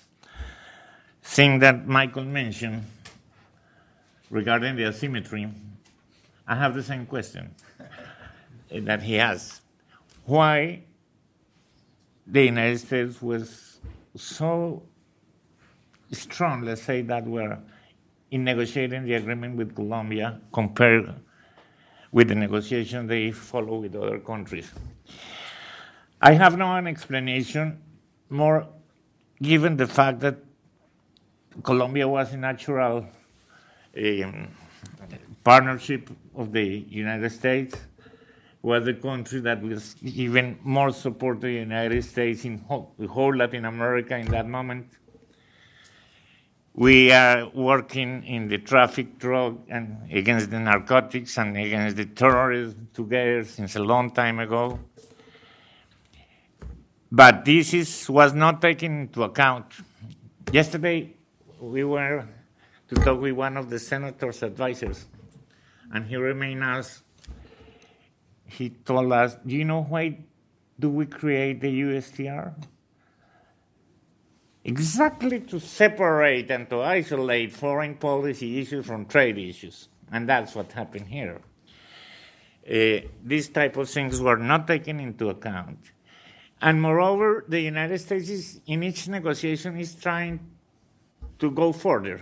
thing that Michael mentioned regarding the asymmetry, I have the same question that he has. Why the United States was so strong, let's say that we're in negotiating the agreement with Colombia compared with the negotiation they follow with other countries. I have no an explanation, more given the fact that Colombia was a natural um, partnership of the United States, was the country that was even more support the United States in whole, the whole Latin America in that moment. We are working in the traffic drug and against the narcotics and against the terrorism together since a long time ago. But this is, was not taken into account. Yesterday, we were to talk with one of the senator's advisors, and he remained us. He told us, do you know why do we create the U S T R? Exactly to separate and to isolate foreign policy issues from trade issues. And that's what happened here. Uh, these type of things were not taken into account. And moreover, the United States is, in each negotiation is trying to go further,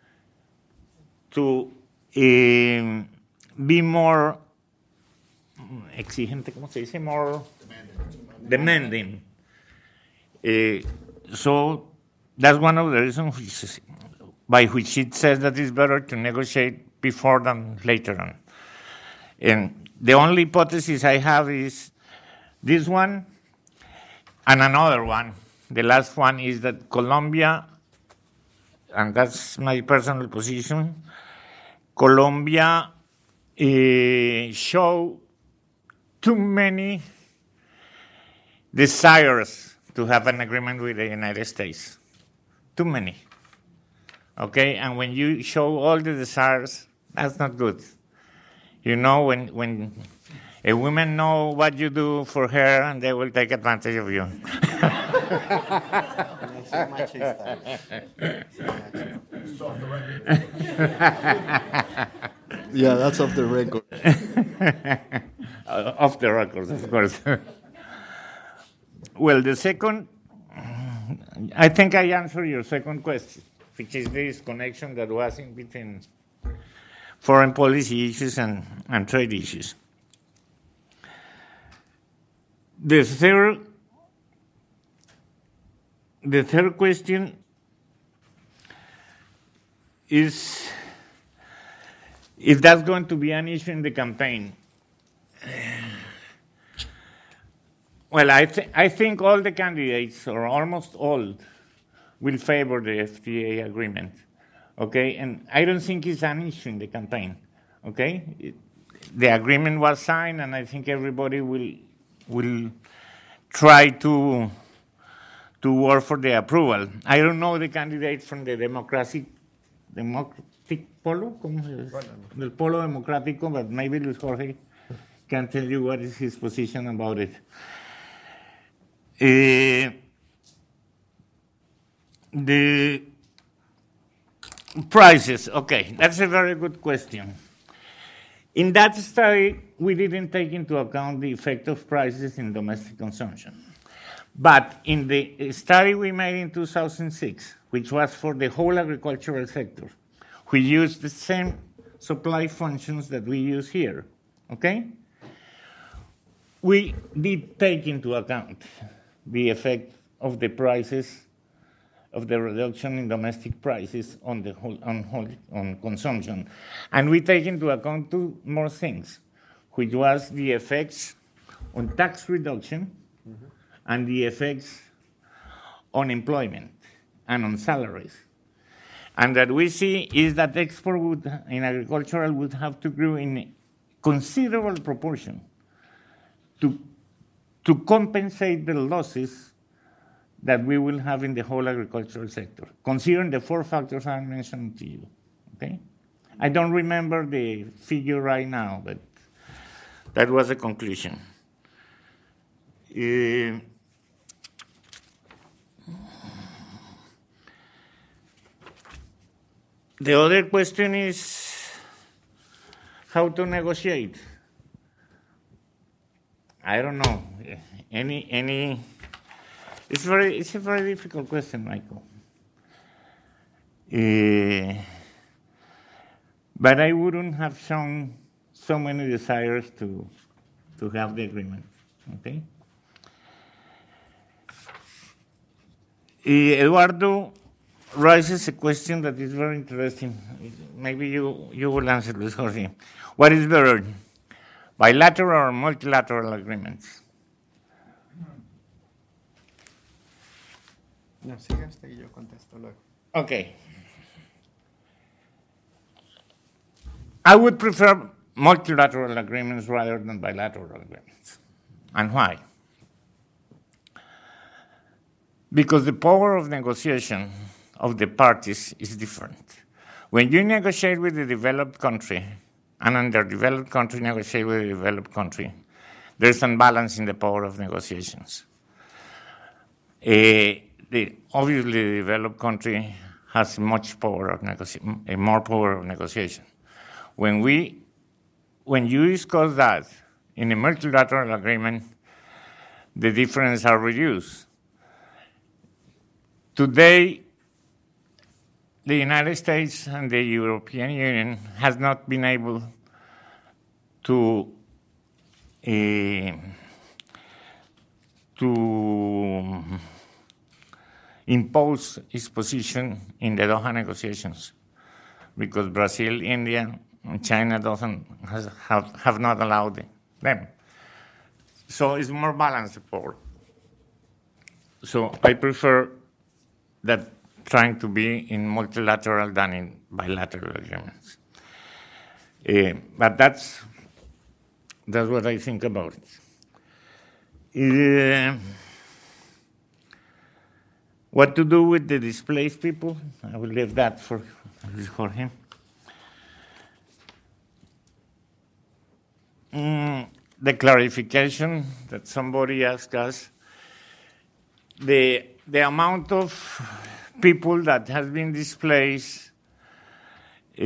to um, be more exigente, ¿cómo se dice? More demanding. Uh, so that's one of the reasons which, by which it says that it's better to negotiate before than later on. And the only hypothesis I have is this one and another one. The last one is that Colombia, and that's my personal position, Colombia uh, show too many desires to have an agreement with the United States. Too many. Okay? And when you show all the desires, that's not good. You know, when, when a woman know what you do for her, and they will take advantage of you. Yeah, that's off the record. uh, off the record, of course. Well, the second, I think I answered your second question, which is this connection that was in between foreign policy issues and, and trade issues. The third, the third question is if that's going to be an issue in the campaign. Well, I, th- I think all the candidates, or almost all, will favor the F T A agreement, okay? And I don't think it's an issue in the campaign, okay? It, the agreement was signed, and I think everybody will will try to to work for the approval. I don't know the candidate from the Democratic Democratic Polo, ¿cómo se dice? Del Polo Democrático, but maybe Luis Jorge can tell you what is his position about it. Uh, the prices, okay, that's a very good question. In that study, we didn't take into account the effect of prices in domestic consumption. But in the study we made in two thousand six, which was for the whole agricultural sector, we used the same supply functions that we use here, okay? We did take into account the effect of the prices, of the reduction in domestic prices on the whole, on, whole, on consumption. And we take into account two more things, which was the effects on tax reduction mm-hmm. and the effects on employment and on salaries. And that we see is that export would, in agricultural would have to grow in considerable proportion to to compensate the losses that we will have in the whole agricultural sector, considering the four factors I mentioned to you, okay? I don't remember the figure right now, but that was the conclusion. Uh, the other question is how to negotiate. I don't know. Any, any, it's, very, it's a very difficult question, Michael. Uh, but I wouldn't have shown so many desires to, to have the agreement, okay? Uh, Eduardo raises a question that is very interesting. Maybe you, you will answer, Luis Jorge. What is better, bilateral or multilateral agreements? No, siga usted y yo contesto luego. Okay. I would prefer multilateral agreements rather than bilateral agreements. And why? Because the power of negotiation of the parties is different. When you negotiate with a developed country, and underdeveloped country negotiate with a developed country, there's imbalance in the power of negotiations. Uh, the, obviously, the developed country has much power of negotiation, more power of negotiation. When we, when you discuss that in a multilateral agreement, the differences are reduced. Today, the United States and the European Union has not been able to uh, to impose its position in the Doha negotiations, because Brazil, India, and China doesn't has, have, have not allowed them. So it's more balanced power. So I prefer that trying to be in multilateral than in bilateral agreements. Uh, but that's that's what I think about it. Uh, what to do with the displaced people? I will leave that for Jorge. Mm, the clarification that somebody asked us, the, the amount of people that has been displaced uh,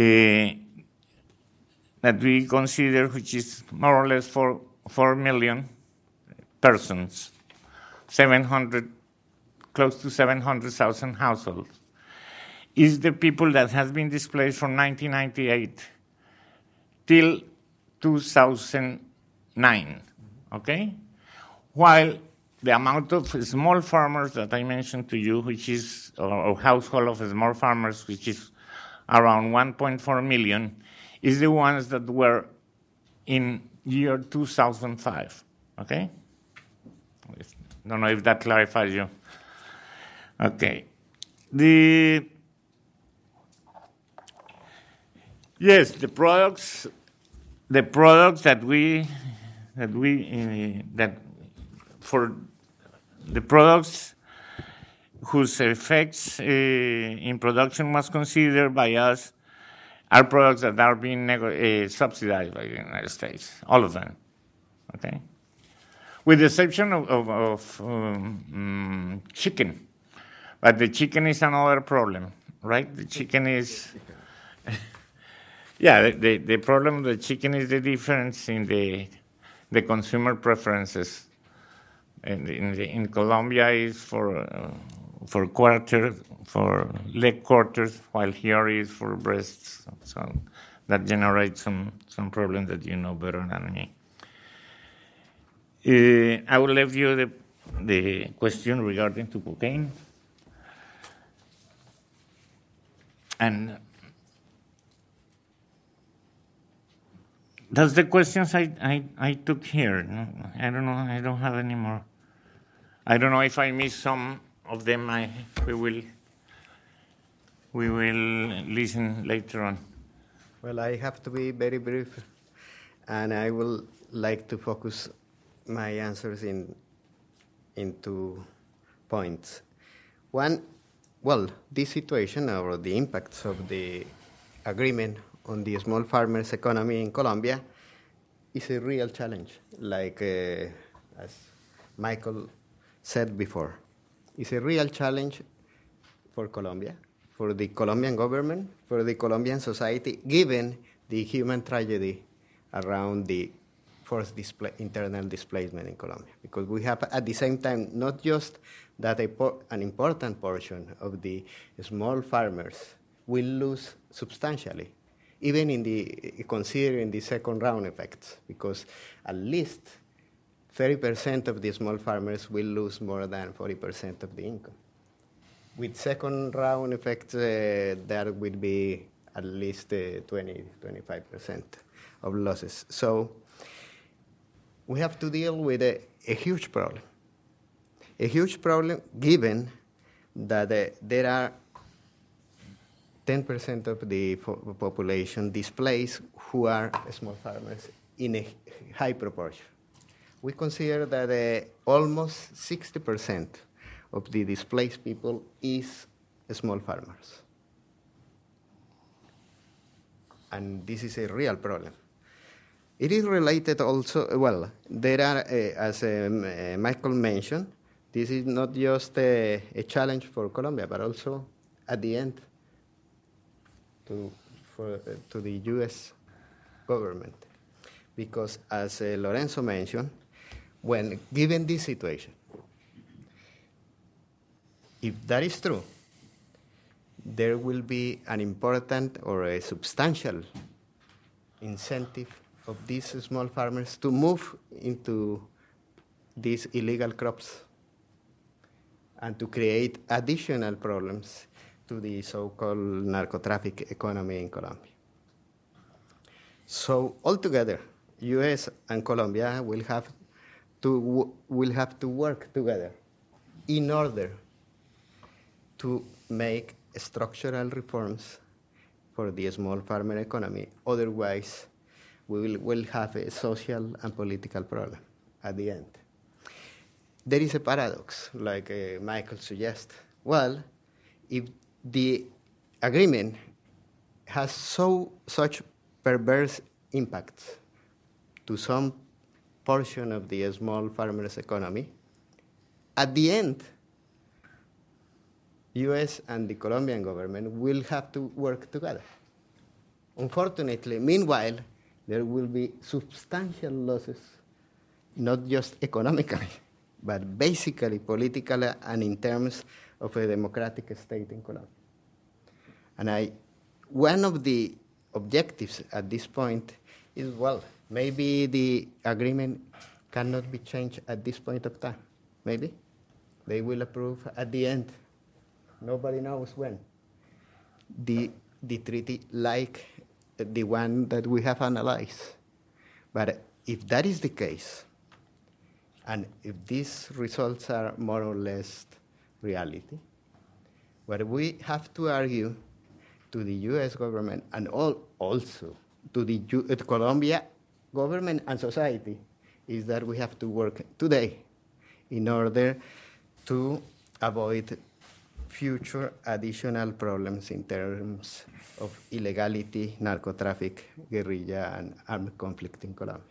that we consider, which is more or less four, four million persons, seven hundred, close to seven hundred thousand households, is the people that has been displaced from nineteen ninety-eight till two thousand nine, okay? While the amount of small farmers that I mentioned to you, which is, or household of small farmers, which is around one point four million, is the ones that were in year two thousand five, okay? I don't know if that clarifies you. Okay. The, yes, the products, the products that we, that we, uh, that for the products whose effects uh, in production was considered by us are products that are being uh, subsidized by the United States, all of them, okay? With the exception of, of, of um, um, chicken. But the chicken is another problem, right? The chicken is, yeah, the, the problem of the chicken is the difference in the, the consumer preferences. And in, the, in Colombia is for, uh, for quarters, for leg quarters, while here is for breasts. So that generates some, some problems that you know better than me. Uh, I will leave you the, the question regarding to cocaine. And that's the questions I, I, I took here. I don't know, I don't have any more. I don't know if I missed some of them. I, we will we will listen later on. Well, I have to be very brief, and I will like to focus my answers in into points. One, well, this situation or the impacts of the agreement on the small farmers' economy in Colombia is a real challenge. Like uh, as Michael said before. It's a real challenge for Colombia, for the Colombian government, for the Colombian society, given the human tragedy around the forced display, internal displacement in Colombia. Because we have, at the same time, not just that a por- an important portion of the small farmers will lose substantially, even in the considering the second round effects, because at least thirty percent of the small farmers will lose more than forty percent of the income. With second round effects, uh, there will be at least uh, twenty to twenty-five percent of losses. So we have to deal with a, a huge problem. A huge problem given that uh, there are ten percent of the fo- population displaced who are small farmers in a high proportion. We consider that uh, almost sixty percent of the displaced people is small farmers. And this is a real problem. It is related also, well, there are, uh, as um, uh, Michael mentioned, this is not just a, a challenge for Colombia, but also at the end to, for, uh, to the U S government. Because as uh, Lorenzo mentioned, when given this situation, if that is true, there will be an important or a substantial incentive of these small farmers to move into these illegal crops and to create additional problems to the so-called narcotraffic economy in Colombia. So altogether, U S and Colombia will have to will have to work together in order to make structural reforms for the small farmer economy. Otherwise, we will, will have a social and political problem at the end. There is a paradox, like uh, Michael suggests. Well, if the agreement has so such perverse impacts to some portion of the small farmers' economy, at the end, U S and the Colombian government will have to work together. Unfortunately, meanwhile, there will be substantial losses, not just economically, but basically politically and in terms of a democratic state in Colombia. And I, one of the objectives at this point is, well, maybe the agreement cannot be changed at this point of time. Maybe they will approve at the end. Nobody knows when. The, the treaty like the one that we have analyzed. But if that is the case, and if these results are more or less reality, what we have to argue to the U S government and all, also to the U- uh, Colombia government and society is that we have to work today in order to avoid future additional problems in terms of illegality, narcotraffic, guerrilla, and armed conflict in Colombia.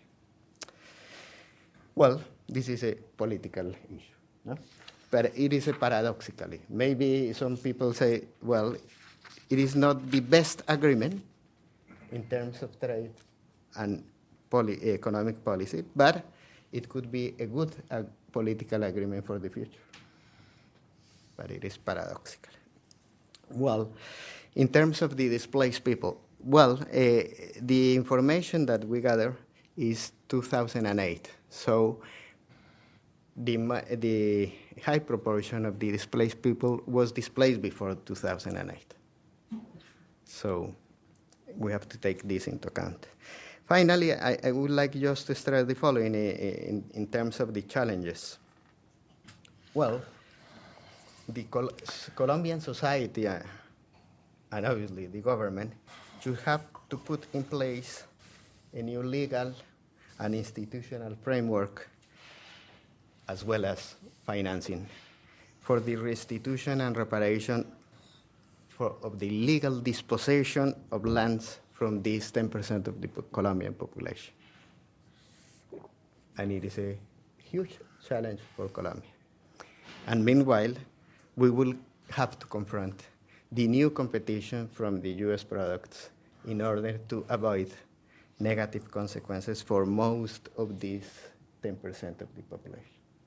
Well, this is a political issue, no? But it is a paradoxically. Maybe some people say, well, it is not the best agreement in terms of trade and poly- economic policy, but it could be a good uh, political agreement for the future. But it is paradoxical. Well, in terms of the displaced people, well, uh, the information that we gather is two thousand eight. So the, the high proportion of the displaced people was displaced before two thousand eight. So we have to take this into account. Finally, I, I would like just to stress the following in, in terms of the challenges. Well, the Col- Colombian society uh, and obviously the government should have to put in place a new legal and institutional framework as well as financing for the restitution and reparation for, of the legal dispossession of lands from these ten percent of the Colombian population. And it is a huge challenge for Colombia. And meanwhile, we will have to confront the new competition from the U S products in order to avoid negative consequences for most of these ten percent of the population.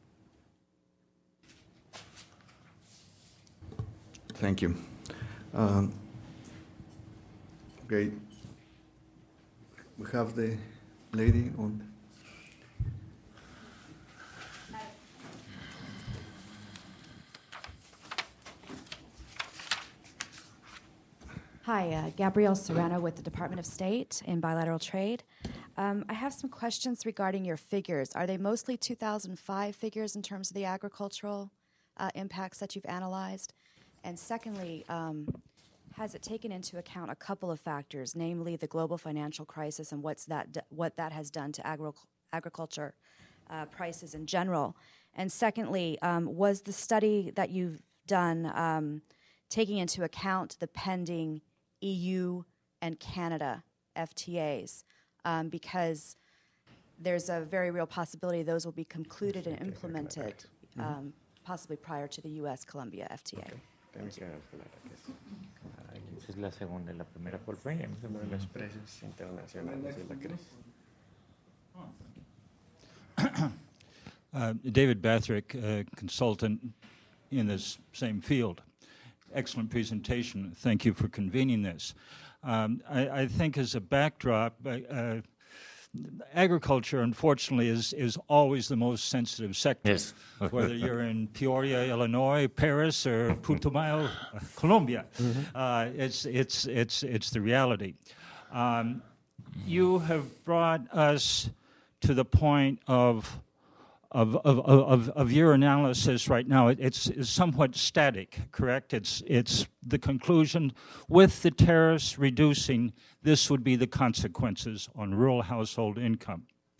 Thank you. Um, okay. We have the lady on. Hi, uh, Gabrielle Serrano with the Department of State in Bilateral Trade. Um, I have some questions regarding your figures. Are they mostly two thousand five figures in terms of the agricultural uh, impacts that you've analyzed? And secondly, um, has it taken into account a couple of factors, namely the global financial crisis and what's that d- what that has done to agri- agriculture uh, prices in general? And secondly, um, was the study that you've done um, taking into account the pending E U and Canada F T As, um, because there's a very real possibility those will be concluded and implemented, um, possibly prior to the U S Colombia F T A. Okay. Thank you. Esa es la segunda, la primera cuál fue. Los precios internacionales y la crisis. Uh, David Bathrick, uh, consultant in this same field. Excellent presentation. Thank you for convening this. Um, I, I think as a backdrop, uh, agriculture, unfortunately, is, is always the most sensitive sector. Yes. Whether you're in Peoria, Illinois, Paris, or Putumayo, Colombia, mm-hmm. uh, it's, it's, it's, it's the reality. Um, you have brought us to the point of Of, of, of, of your analysis right now. It, it's, it's somewhat static, correct? It's, it's the conclusion, with the tariffs reducing, this would be the consequences on rural household income.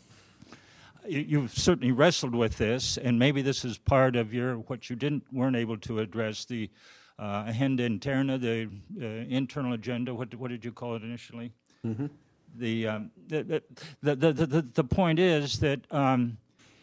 You, you've certainly wrestled with this, and maybe this is part of your, what you didn't, weren't able to address, the uh, agenda interna, the uh, internal agenda, what, what did you call it initially? Mm-hmm. The, um, the, the, the, the, the, the point is that um,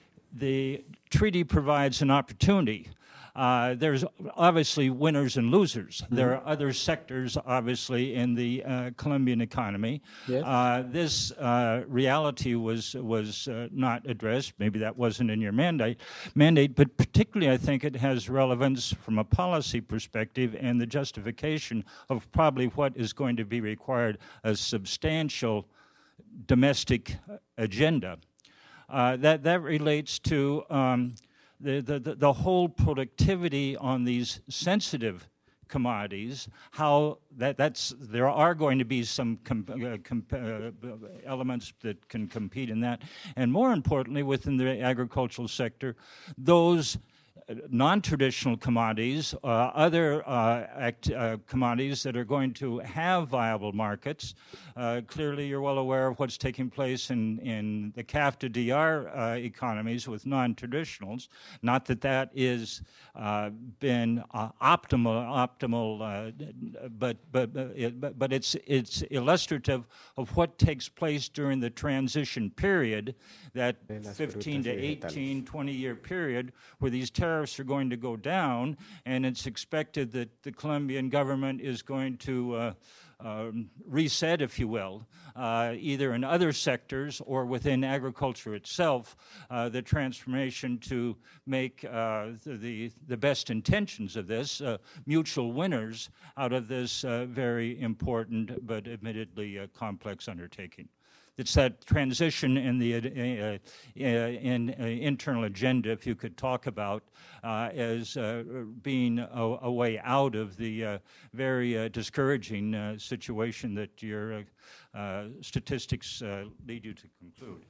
the treaty provides an opportunity. Uh, there's obviously winners and losers. Mm-hmm. There are other sectors, obviously, in the uh, Colombian economy. Yes. Uh, this uh, reality was was uh, not addressed. Maybe that wasn't in your mandate, mandate, but particularly I think it has relevance from a policy perspective and the justification of probably what is going to be required, a substantial domestic agenda. Uh, that, that relates to um, the, the, the whole productivity on these sensitive commodities, how that, that's, there are going to be some com, uh, com, uh, elements that can compete in that. And more importantly, within the agricultural sector, those non-traditional commodities, uh, other uh, act, uh, commodities that are going to have viable markets. Uh, clearly, you're well aware of what's taking place in, in the C A F T A D R uh, economies with non-traditionals. Not that that is uh, been uh, optimal, optimal, uh, but but it, but but it's it's illustrative of what takes place during the transition period, that fifteen to eighteen, twenty year period where these tariffs are going to go down, and it's expected that the Colombian government is going to uh, um, reset, if you will, uh, either in other sectors or within agriculture itself, uh, the transformation to make uh, the, the best intentions of this uh, mutual winners out of this uh, very important but admittedly uh, complex undertaking. It's that transition in the uh, uh, in, uh, internal agenda, if you could talk about, uh, as uh, being a, a way out of the uh, very uh, discouraging uh, situation that your uh, uh, statistics uh, lead you to conclude.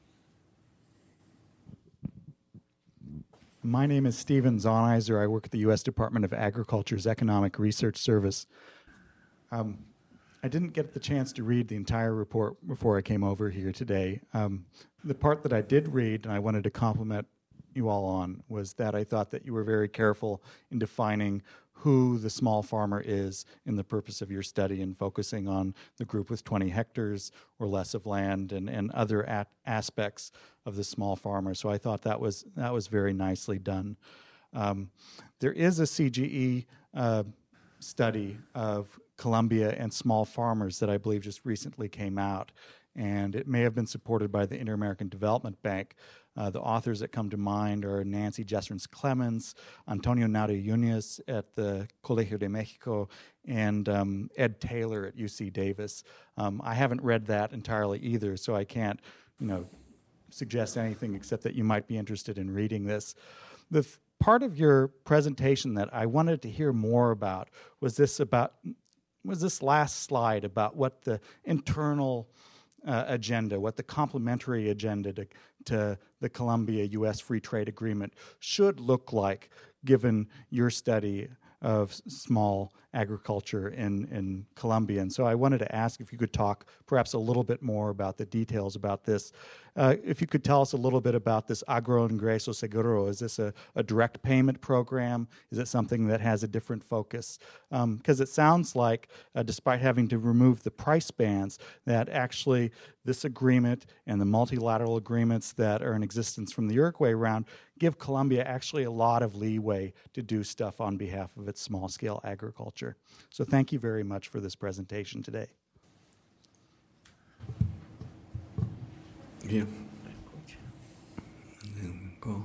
My name is Stephen Zonizer. I work at the U S Department of Agriculture's Economic Research Service. Um, I didn't get the chance to read the entire report before I came over here today. Um, the part that I did read, and I wanted to compliment you all on, was that I thought that you were very careful in defining who the small farmer is in the purpose of your study and focusing on the group with twenty hectares or less of land and, and other at aspects of the small farmer. So I thought that was, that was very nicely done. Um, there is a C G E uh, study of Colombia and small farmers that I believe just recently came out, and it may have been supported by the Inter-American Development Bank. Uh, the authors that come to mind are Nancy Jesserns Clemens, Antonio Nadia Yunus at the Colegio de Mexico, and um, Ed Taylor at U C Davis. Um, I haven't read that entirely either, so I can't, you know, suggest anything except that you might be interested in reading this. The th- part of your presentation that I wanted to hear more about was this about was this last slide about what the internal uh, agenda, what the complementary agenda to, to the Colombia-U S Free Trade Agreement should look like, given your study of small agriculture in, in Colombia. And so I wanted to ask if you could talk perhaps a little bit more about the details about this. Uh, if you could tell us a little bit about this Agroingreso Seguro. Is this a, a direct payment program? Is it something that has a different focus? Because um, it sounds like, uh, despite having to remove the price bands, that actually this agreement and the multilateral agreements that are in existence from the Uruguay round give Colombia actually a lot of leeway to do stuff on behalf of its small-scale agriculture. So thank you very much for this presentation today. Yeah. And then go.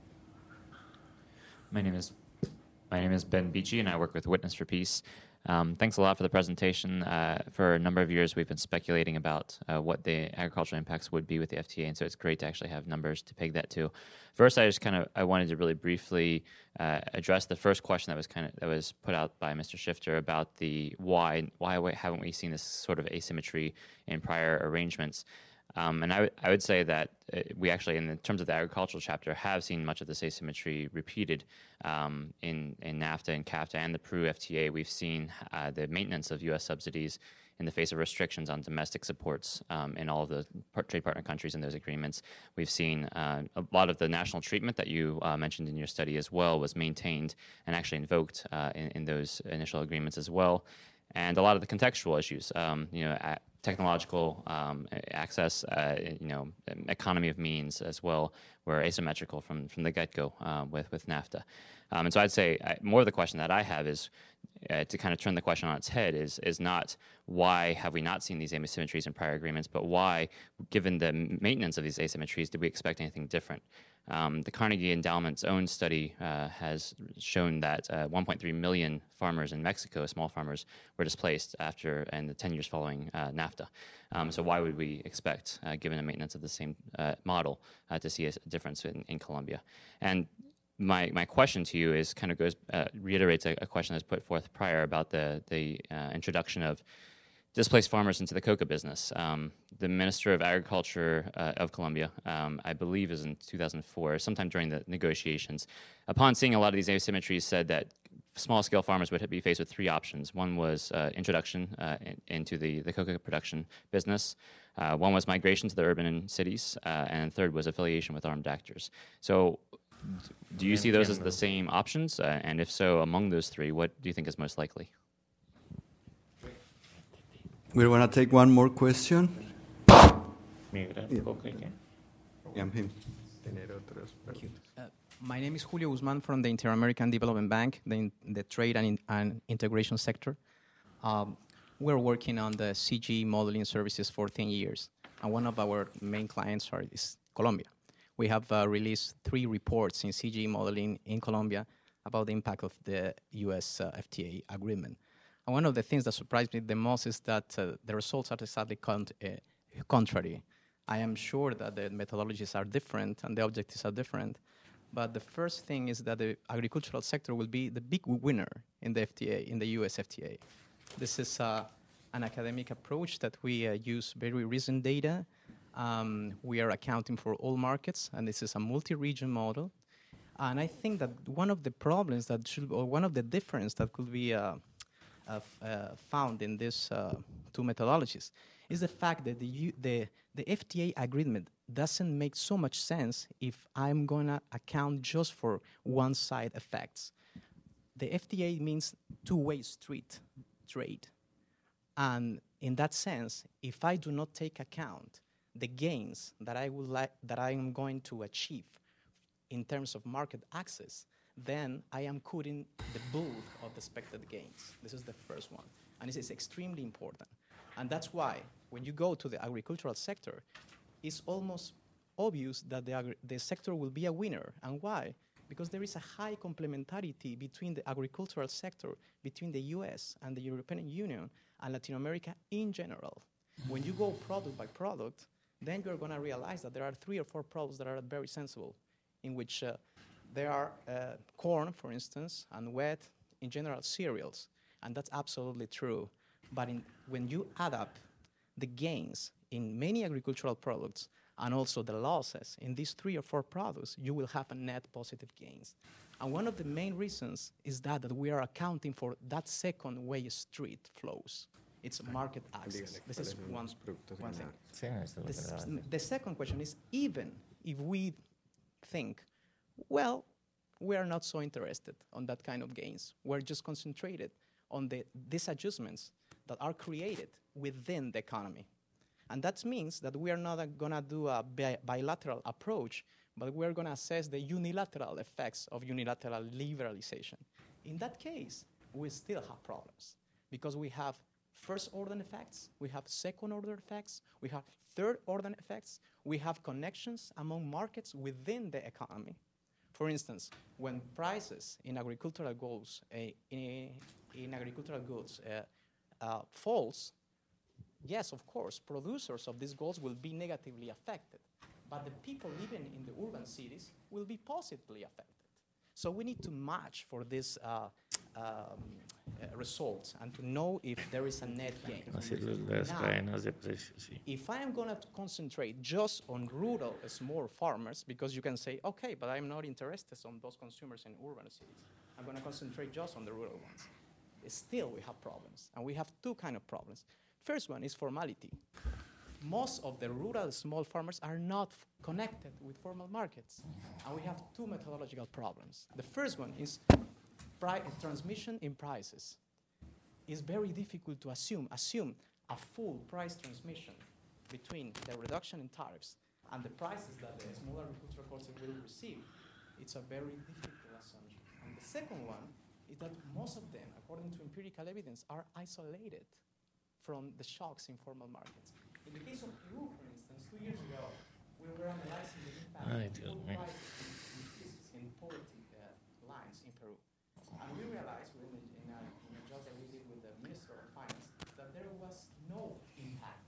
My name is my name is Ben Beachy, and I work with Witness for Peace. Um, thanks a lot for the presentation. Uh, for a number of years, we've been speculating about uh, what the agricultural impacts would be with the F T A, and so it's great to actually have numbers to peg that to. First, I just kind of I wanted to really briefly uh, address the first question that was kind of that was put out by Mister Shifter about the why why haven't we seen this sort of asymmetry in prior arrangements. Um, and I, w- I would say that uh, we actually, in the terms of the agricultural chapter, have seen much of this asymmetry repeated um, in, in NAFTA and CAFTA and the Peru F T A. We've seen uh, the maintenance of U S subsidies in the face of restrictions on domestic supports um, in all of the par- trade partner countries in those agreements. We've seen uh, a lot of the national treatment that you uh, mentioned in your study as well was maintained and actually invoked uh, in, in those initial agreements as well. And a lot of the contextual issues, um, you know, at, technological um, access, uh, you know, economy of means as well, were asymmetrical from, from the get-go uh, with, with NAFTA. Um, and so I'd say I, more of the question that I have is, uh, to kind of turn the question on its head, is, is not why have we not seen these asymmetries in prior agreements, but why, given the maintenance of these asymmetries, did we expect anything different? Um, the Carnegie Endowment's own study uh, has shown that uh, one point three million farmers in Mexico, small farmers, were displaced after and the ten years following uh, NAFTA. Um, so why would we expect, uh, given the maintenance of the same uh, model, uh, to see a difference in, in Colombia? And my my question to you is kind of goes uh, reiterates a, a question that's put forth prior about the the uh, introduction of displaced farmers into the coca business. Um, the Minister of Agriculture uh, of Colombia, um, I believe is in two thousand four, sometime during the negotiations, upon seeing a lot of these asymmetries, said that small-scale farmers would be faced with three options. One was uh, introduction uh, in, into the, the coca production business. Uh, one was migration to the urban cities, uh, and third was affiliation with armed actors. So do you see those as the same options? Uh, and if so, among those three, what do you think is most likely? We're going to take one more question. Yeah. Yeah, him. Thank you. Uh, my name is Julio Guzman from the Inter-American Development Bank, the, in, the trade and, in, and integration sector. Um, we're working on the C G modeling services for ten years, and one of our main clients are, is Colombia. We have uh, released three reports in C G modeling in Colombia about the impact of the U S uh, F T A agreement. And one of the things that surprised me the most is that uh, the results are sadly con- uh, contrary. I am sure that the methodologies are different and the objectives are different, but the first thing is that the agricultural sector will be the big winner in the F T A, in the U S F T A. This is uh, an academic approach that we uh, use very recent data. Um, we are accounting for all markets, and this is a multi-region model. And I think that one of the problems that should, or one of the differences that could be uh, Uh, uh, found in these uh, two methodologies is the fact that the, U the the F T A agreement doesn't make so much sense if I'm going to account just for one side effects. the F T A means two-way street trade. And in that sense, if I do not take account the gains that I would like, that I am going to achieve in terms of market access, then I am cutting the bulk of the expected gains. This is the first one. And this is extremely important. And that's why when you go to the agricultural sector, it's almost obvious that the, agri the sector will be a winner. And why? Because there is a high complementarity between the agricultural sector, between the U S and the European Union and Latin America in general. When you go product by product, then you're going to realize that there are three or four products that are very sensible, in which uh, there are uh, corn, for instance, and wheat, in general, cereals. And that's absolutely true. But in, when you add up the gains in many agricultural products and also the losses in these three or four products, you will have a net positive gains. And one of the main reasons is that, that we are accounting for that second way street flows. It's market access. This is one, one thing. The, the second question is, even if we think, well, we are not so interested on that kind of gains. We're just concentrated on the disadjustments that are created within the economy. And that means that we are not going to do a bi bilateral approach, but we're going to assess the unilateral effects of unilateral liberalization. In that case, we still have problems, because we have first-order effects, we have second-order effects, we have third-order effects, we have connections among markets within the economy. For instance, when prices in agricultural goods, uh, in, in agricultural goods uh, uh, falls, yes, of course, producers of these goods will be negatively affected, but the people living in the urban cities will be positively affected. So we need to match for this uh, um, uh, results and to know if there is a net gain. Now, if I am going to concentrate just on rural small farmers, because you can say, okay, but I'm not interested on those consumers in urban cities. I'm going to concentrate just on the rural ones. Still, we have problems, and we have two kind of problems. First one is formality. Most of the rural small farmers are not connected with formal markets, and we have two methodological problems. The first one is pri transmission in prices. It's very difficult to assume, assume a full price transmission between the reduction in tariffs and the prices that the small agricultural costs will receive. It's a very difficult assumption. And the second one is that most of them, according to empirical evidence, are isolated from the shocks in formal markets. In the case of Peru, for instance, two years ago, we were analyzing the impact of food prices increases in poverty uh, lines in Peru. And we realized in a, in, a, in a job that we did with the Minister of Finance that there was no impact,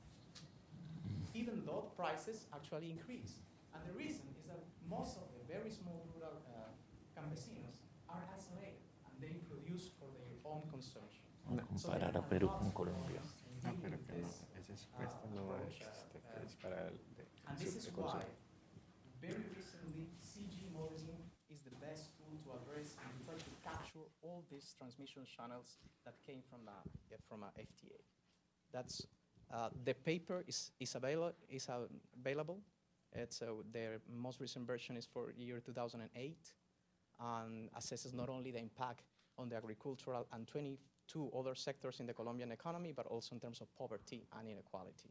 even though prices actually increased. And the reason is that most of the very small rural uh, campesinos are isolated, and they produce for their own consumption. No comparar a Perú con Colombia. No, pero que no, ese supuesto no es, es para el de, and this is why, very recently, C G modeling is the best tool to address and try to capture all these transmission channels that came from a, from a F T A. That's, uh, the paper is, is, avail is uh, available. It's, uh, their most recent version is for year two thousand eight, and assesses not only the impact on the agricultural and twenty-two other sectors in the Colombian economy, but also in terms of poverty and inequality.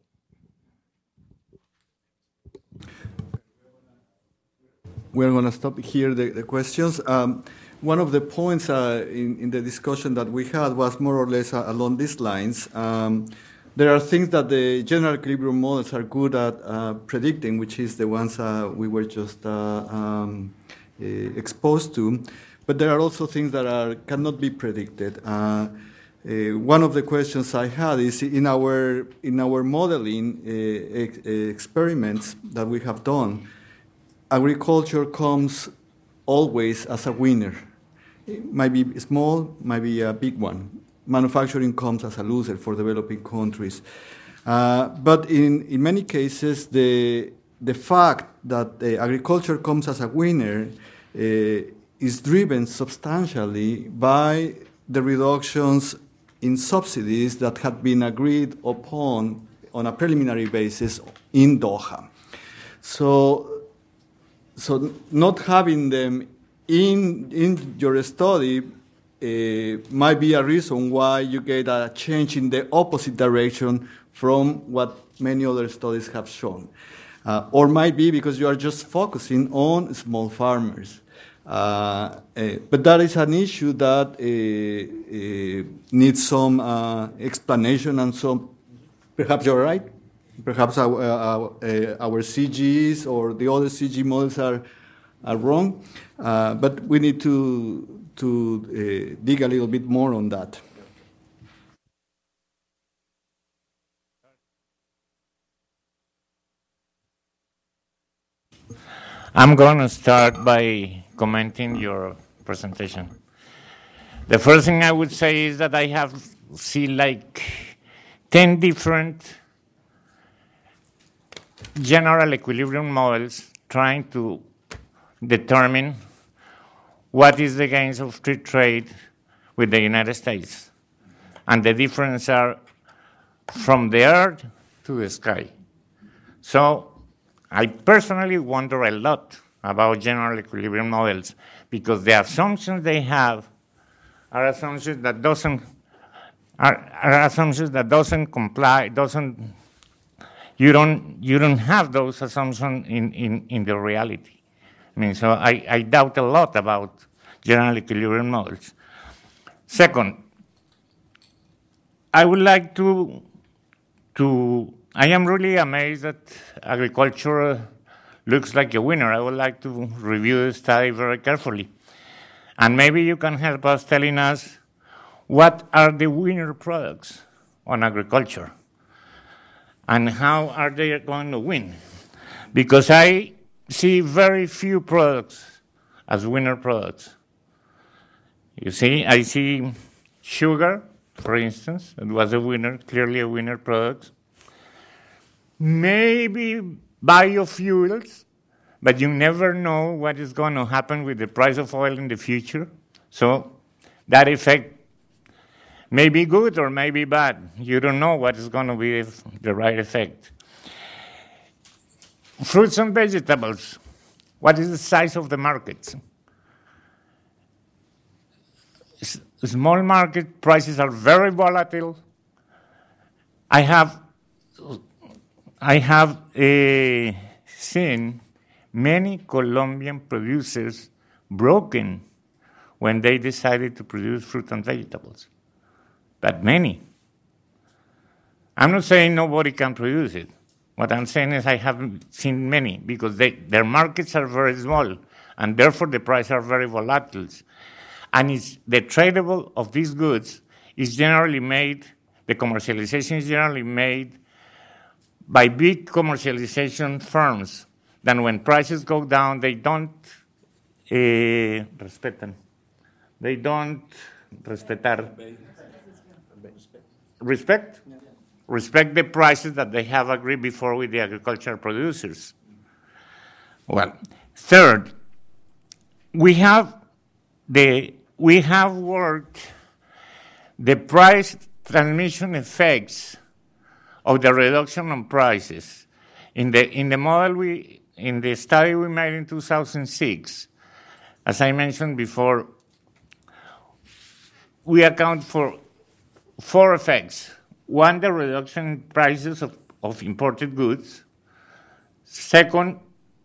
We're going to stop here the, the questions. Um, one of the points uh, in, in the discussion that we had was more or less uh, along these lines. Um, there are things that the general equilibrium models are good at uh, predicting, which is the ones uh, we were just uh, um, uh, exposed to. But there are also things that are, cannot be predicted. Uh, uh, one of the questions I had is in our, in our modeling uh, ex experiments that we have done, agriculture comes always as a winner. It might be small, might be a big one. Manufacturing comes as a loser for developing countries. Uh, but in, in many cases, the, the fact that the agriculture comes as a winner uh, is driven substantially by the reductions in subsidies that had been agreed upon on a preliminary basis in Doha. So, so not having them in, in your study might be a reason why you get a change in the opposite direction from what many other studies have shown. Uh, or might be because you are just focusing on small farmers. Uh, uh, but that is an issue that uh, uh, needs some uh, explanation and some, perhaps you're right, perhaps our, uh, our C Gs or the other C G models are, are wrong, uh, but we need to, to uh, dig a little bit more on that. I'm going to start by commenting your presentation. The first thing I would say is that I have seen like ten different general equilibrium models trying to determine what is the gains of free trade with the United States. And the difference are from the earth to the sky. So I personally wonder a lot about general equilibrium models because the assumptions they have are assumptions that doesn't are, are assumptions that doesn't comply, doesn't you don't you don't have those assumptions in, in, in the reality. I mean, so I, I doubt a lot about general equilibrium models. Second, I would like to to I am really amazed that agriculture looks like a winner. I would like to review the study very carefully. And maybe you can help us telling us what are the winner products on agriculture and how are they going to win? Because I see very few products as winner products. You see, I see sugar, for instance, it was a winner, clearly a winner product. Maybe biofuels, but you never know what is going to happen with the price of oil in the future. So that effect may be good or may be bad. You don't know what is going to be the right effect. Fruits and vegetables, what is the size of the markets? S- small market prices are very volatile. I have I have uh, seen many Colombian producers broken when they decided to produce fruit and vegetables, but many. I'm not saying nobody can produce it. What I'm saying is I haven't seen many because they, their markets are very small and therefore the prices are very volatile. And it's, the tradable of these goods is generally made, the commercialization is generally made by big commercialization firms. Then when prices go down, they don't uh, respetan. They don't respetar. Respect? Respect the prices that they have agreed before with the agricultural producers. Well, third, we have the we have worked the price transmission effects of the reduction on prices. In the in the model we in the study we made in two thousand six, as I mentioned before, we account for four effects. One, the reduction in prices of, of imported goods. Second,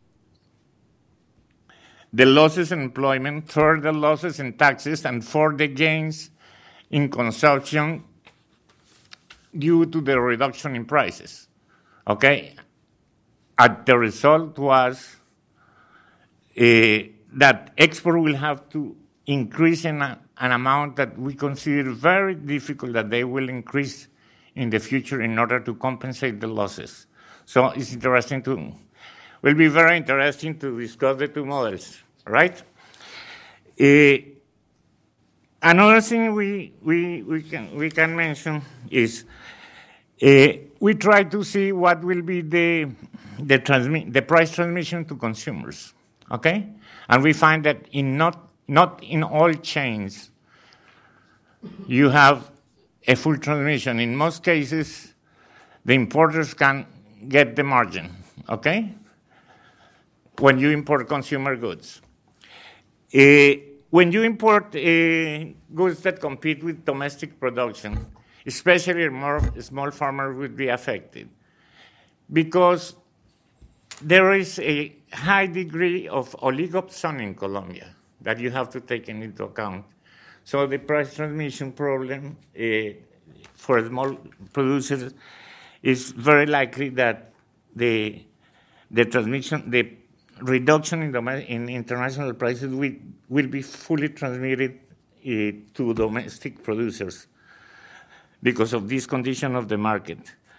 the losses in employment. Third, the losses in taxes. And fourth, the gains in consumption due to the reduction in prices. Okay? And the result was uh, that export will have to increase in a, an amount that we consider very difficult that they will increase in the future in order to compensate the losses. So it's interesting to, will be very interesting to discuss the two models, right? Uh, another thing we, we, we, can, we can mention is uh, we try to see what will be the, the, transmi- the price transmission to consumers, okay? And we find that in not, not in all chains you have a full transmission. In most cases, the importers can get the margin, okay? When you import consumer goods. Uh, when you import uh, goods that compete with domestic production, especially more small farmers will be affected, because there is a high degree of oligopsony in Colombia that you have to take into account. So the price transmission problem uh, for small producers is very likely that the the transmission, the reduction in, dom- in international prices will, will be fully transmitted uh, to domestic producers because of this condition of the market.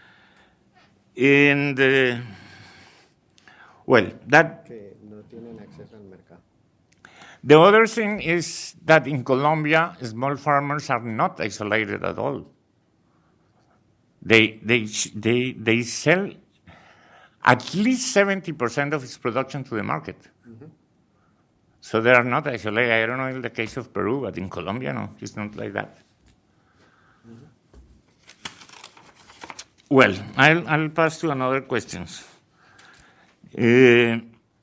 And uh, well, that. The other thing is that in Colombia, small farmers are not isolated at all. They they they they sell at least seventy percent of its production to the market. Mm-hmm. So they are not isolated. I don't know in the case of Peru, but in Colombia, no, it's not like that. Mm-hmm. Well, I'll, I'll pass to another questions. Uh,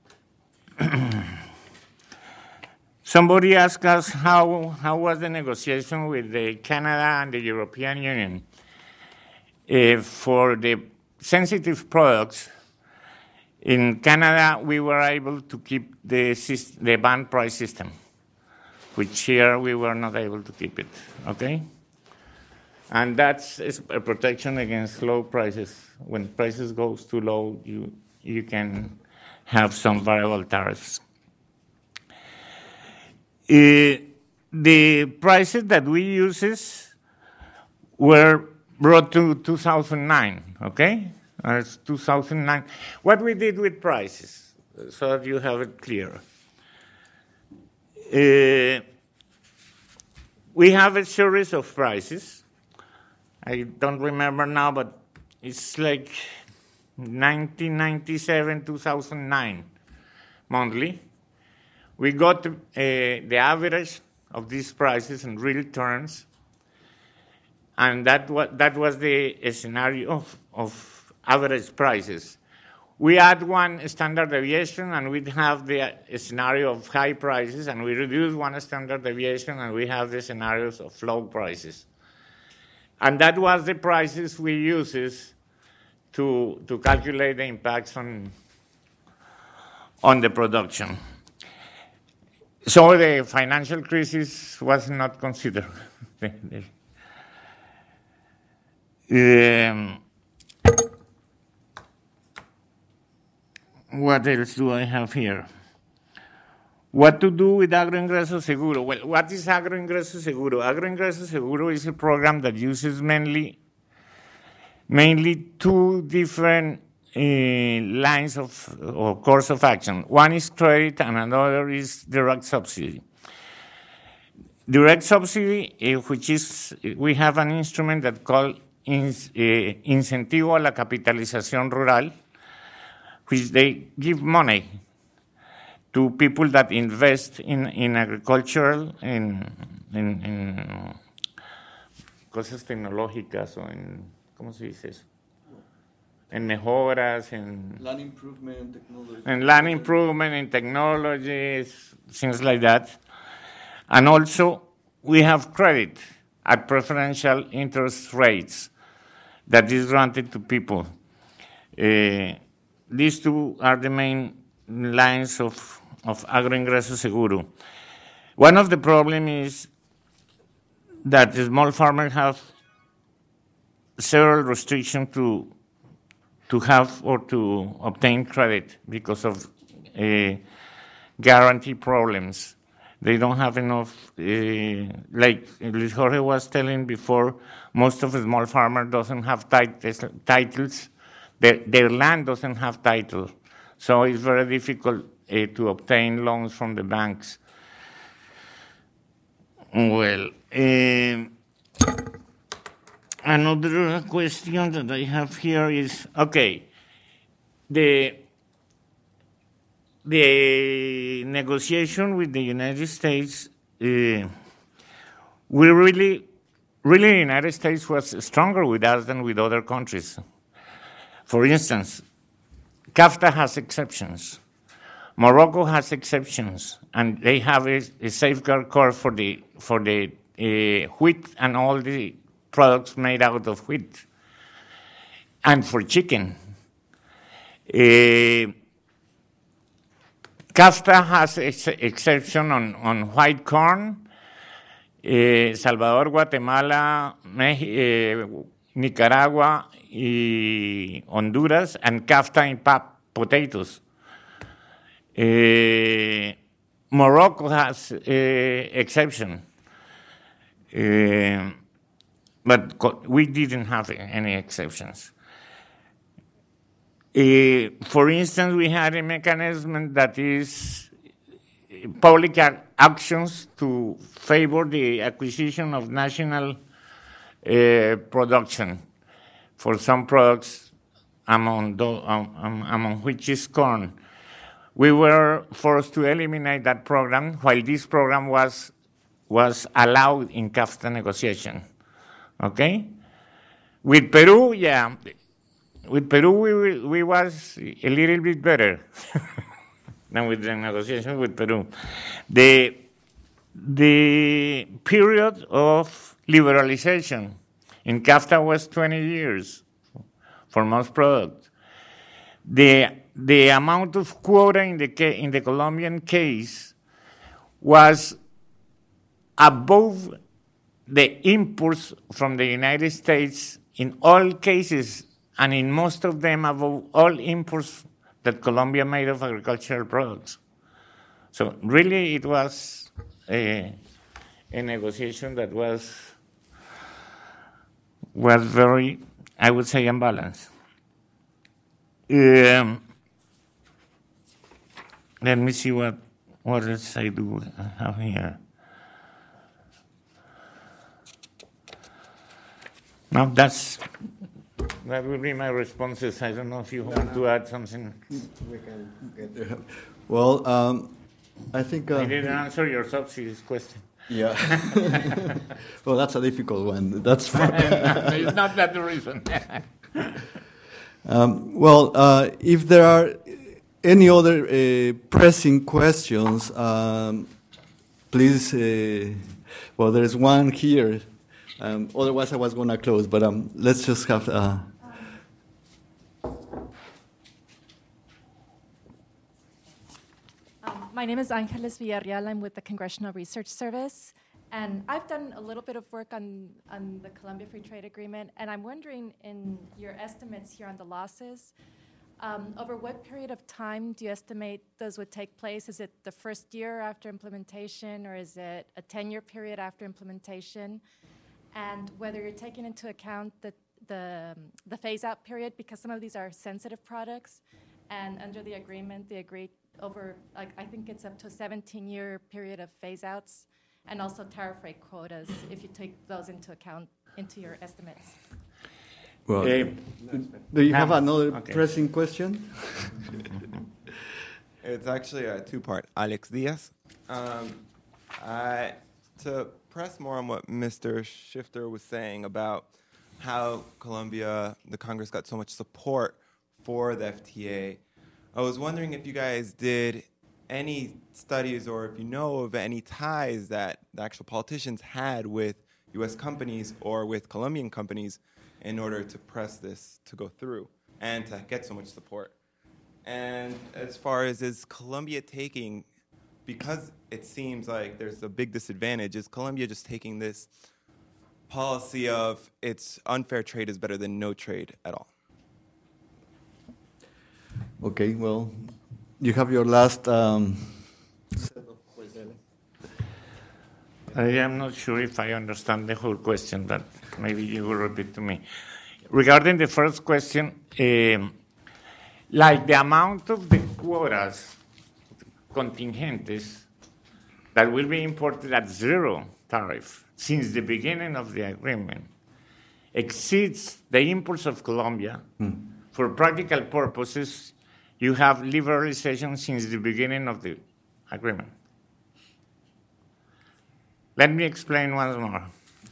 somebody asked us how, how was the negotiation with the Canada and the European Union uh, for the sensitive products. In Canada, we were able to keep the, the band price system, which here we were not able to keep it, okay? And that's a protection against low prices. When prices go too low, you, you can have some variable tariffs. Uh, the prices that we uses were brought to two thousand nine, okay? That's two thousand nine. What we did with prices, so that you have it clear. Uh, we have a series of prices. I don't remember now, but it's like nineteen ninety-seven, two thousand nine monthly. We got uh, the average of these prices in real terms, and that was, that was the scenario of, of average prices. We add one standard deviation, and we have the scenario of high prices, and we reduce one standard deviation, and we have the scenarios of low prices. And that was the prices we uses to, to calculate the impacts on, on the production. So the financial crisis was not considered. um, What else do I have here? What to do with Agroingreso Seguro? Well, what is Agroingreso Seguro? Agroingreso Seguro is a program that uses mainly, mainly two different uh, lines of or course of action. One is credit, and another is direct subsidy. Direct subsidy, uh, which is we have an instrument that called in, uh, Incentivo a la Capitalización Rural, which they give money to people that invest in, in agricultural, in, in, in cosas tecnológicas, o en, ¿cómo se dice eso? En mejoras, en... Land improvement, technology. En land improvement, in technologies, things like that. And also, we have credit at preferential interest rates that is granted to people. Uh, These two are the main lines of, of Agroingreso Seguro. One of the problems is that the small farmers have several restrictions to, to have or to obtain credit because of uh, guarantee problems. They don't have enough, uh, like Luis Jorge was telling before, most of the small farmers doesn't have tit- titles. Their, their land doesn't have title, so it's very difficult uh, to obtain loans from the banks. Well, uh, another question that I have here is, okay, the, the negotiation with the United States, uh, we really, really the United States was stronger with us than with other countries. For instance, CAFTA has exceptions, Morocco has exceptions, and they have a, a safeguard code for the for the uh, wheat and all the products made out of wheat, and for chicken. Uh, CAFTA has ex exception on, on white corn. Uh, Salvador, Guatemala, Mex uh, Nicaragua, y Honduras, and CAFTA in pap potatoes. Uh, Morocco has uh, exception, uh, but we didn't have any exceptions. Uh, for instance, we had a mechanism that is public actions to favor the acquisition of national uh, production for some products, among, the, um, among which is corn. We were forced to eliminate that program while this program was, was allowed in CAFTA negotiation, okay? With Peru, yeah, with Peru we, we was a little bit better than with the negotiation with Peru. The, the period of liberalization in CAFTA was twenty years for most products. The, the amount of quota in the, in the Colombian case was above the imports from the United States in all cases, and in most of them above all imports that Colombia made of agricultural products. So really it was a, a negotiation that was, was very, I would say, unbalanced. Um, let me see what, what else I do have here. No, that's, that will be my responses. I don't know if you want to add something. We can get there. Well, um, I think... Uh, I didn't answer your subsidies question. Yeah. Well, that's a difficult one. That's fine. No, it's not that the reason. um, well, uh, if there are any other uh, pressing questions, um, please, uh, well, there's one here. Um, otherwise, I was going to close, but um, let's just have... Uh, Um, my name is Angeles Villarreal. I'm with the Congressional Research Service. And I've done a little bit of work on, on the Colombia Free Trade Agreement. And I'm wondering, in your estimates here on the losses, um, over what period of time do you estimate those would take place? Is it the first year after implementation, or is it a ten-year period after implementation? And whether you're taking into account the, the, the phase-out period, because some of these are sensitive products. And under the agreement, they agreed over, like, I think it's up to a seventeen-year period of phase-outs, and also tariff rate quotas, if you take those into account into your estimates. Well, Uh, do you have another okay. pressing question? It's actually a two-part. Alex Diaz. Um, I, to press more on what Mister Shifter was saying about how Colombia, the Congress got so much support for the F T A, I was wondering if you guys did any studies, or if you know of any ties that the actual politicians had with U S companies or with Colombian companies in order to press this to go through and to get so much support. And as far as is Colombia taking, because it seems like there's a big disadvantage, is Colombia just taking this policy of it's unfair trade is better than no trade at all? Okay, well, you have your last um, set of questions. I am not sure if I understand the whole question, but maybe you will repeat to me. Regarding the first question, um, like the amount of the quotas contingentes that will be imported at zero tariff since the beginning of the agreement exceeds the imports of Colombia. Hmm. For practical purposes, you have liberalization since the beginning of the agreement. Let me explain once more.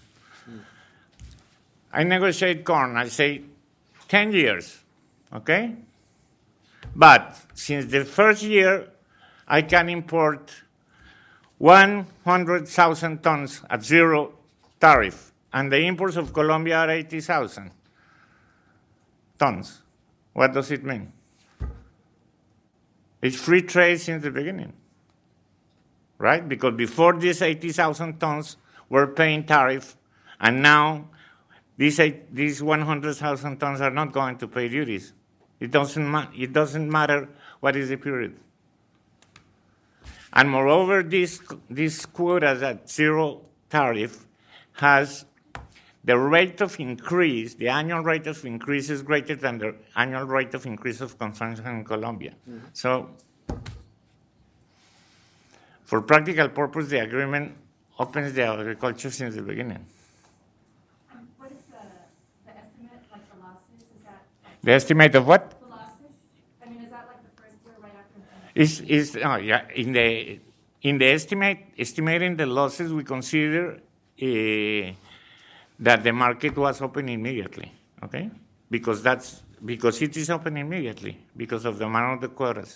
I negotiate corn, I say ten years, okay? But since the first year, I can import one hundred thousand tons at zero tariff, and the imports of Colombia are eighty thousand tons. What does it mean? It's free trade since the beginning, right? Because before these eighty thousand tons were paying tariff, and now these, eight, these one hundred thousand tons are not going to pay duties. It doesn't, ma- it doesn't matter what is the period. And moreover, this, this quotas at zero tariff has the rate of increase, the annual rate of increase is greater than the annual rate of increase of consumption in Colombia. Mm-hmm. So, for practical purpose, the agreement opens the agriculture since the beginning. And what is the, the estimate, like the losses? Is that like the estimate of what? The losses? I mean, is that like the first year right after? Is is oh yeah in the in the estimate estimating the losses we consider uh, that the market was open immediately, okay? Because that's because it is open immediately because of the amount of the quotas.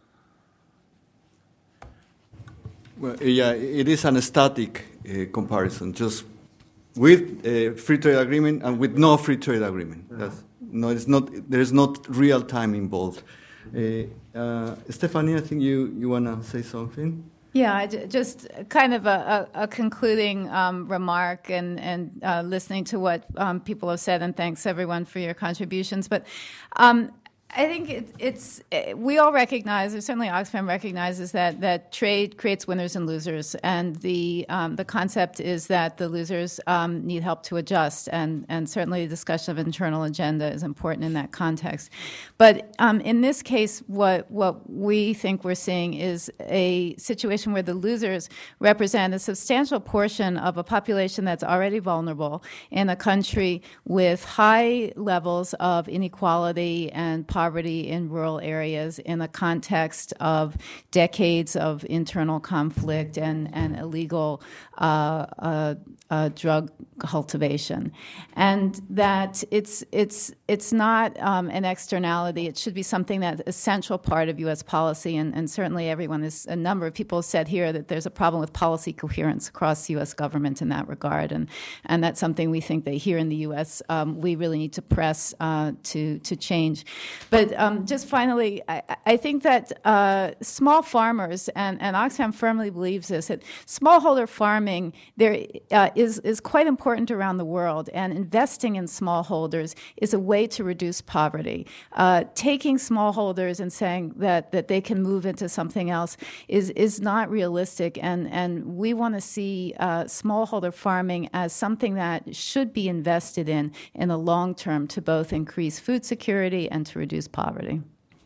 Well, yeah, it is an static uh, comparison, just with a free trade agreement and with no free trade agreement. Uh-huh. That's, no, it's not. There is not real time involved. Uh, uh, Stephanie, I think you, you want to say something? Yeah, I j- just kind of a, a, a concluding um, remark and, and uh, listening to what um, people have said, and thanks everyone for your contributions. But um, I think it, it's we all recognize, or certainly Oxfam recognizes that that trade creates winners and losers, and the um, the concept is that the losers um, need help to adjust, and and certainly the discussion of internal agenda is important in that context. But um, in this case, what what we think we're seeing is a situation where the losers represent a substantial portion of a population that's already vulnerable in a country with high levels of inequality and poverty. Poverty in rural areas in the context of decades of internal conflict and, and illegal uh, uh, uh, drug cultivation, and that it's it's it's not um, an externality. It should be something that's an essential part of U S policy, and, and certainly everyone is. A number of people have said here that there's a problem with policy coherence across the U S government in that regard, and and that's something we think that here in the U S um, we really need to press uh, to to change. But um, just finally, I, I think that uh, small farmers, and, and Oxfam firmly believes this, that smallholder farming there uh, is, is quite important around the world, and investing in smallholders is a way to reduce poverty. Uh, taking smallholders and saying that, that they can move into something else is, is not realistic, and, and we want to see uh, smallholder farming as something that should be invested in in the long term to both increase food security and to reduce poverty.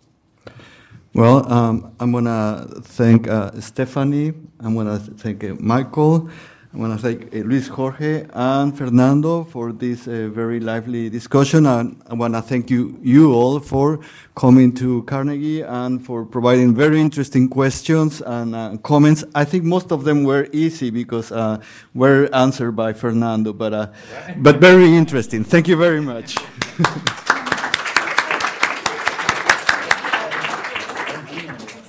Well, um, I'm going to thank uh, Stephanie. I'm going to thank uh, Michael. I'm going to thank uh, Luis Jorge and Fernando for this uh, very lively discussion. And I want to thank you, you all for coming to Carnegie and for providing very interesting questions and uh, comments. I think most of them were easy because uh, were answered by Fernando, but uh, but very interesting. Thank you very much.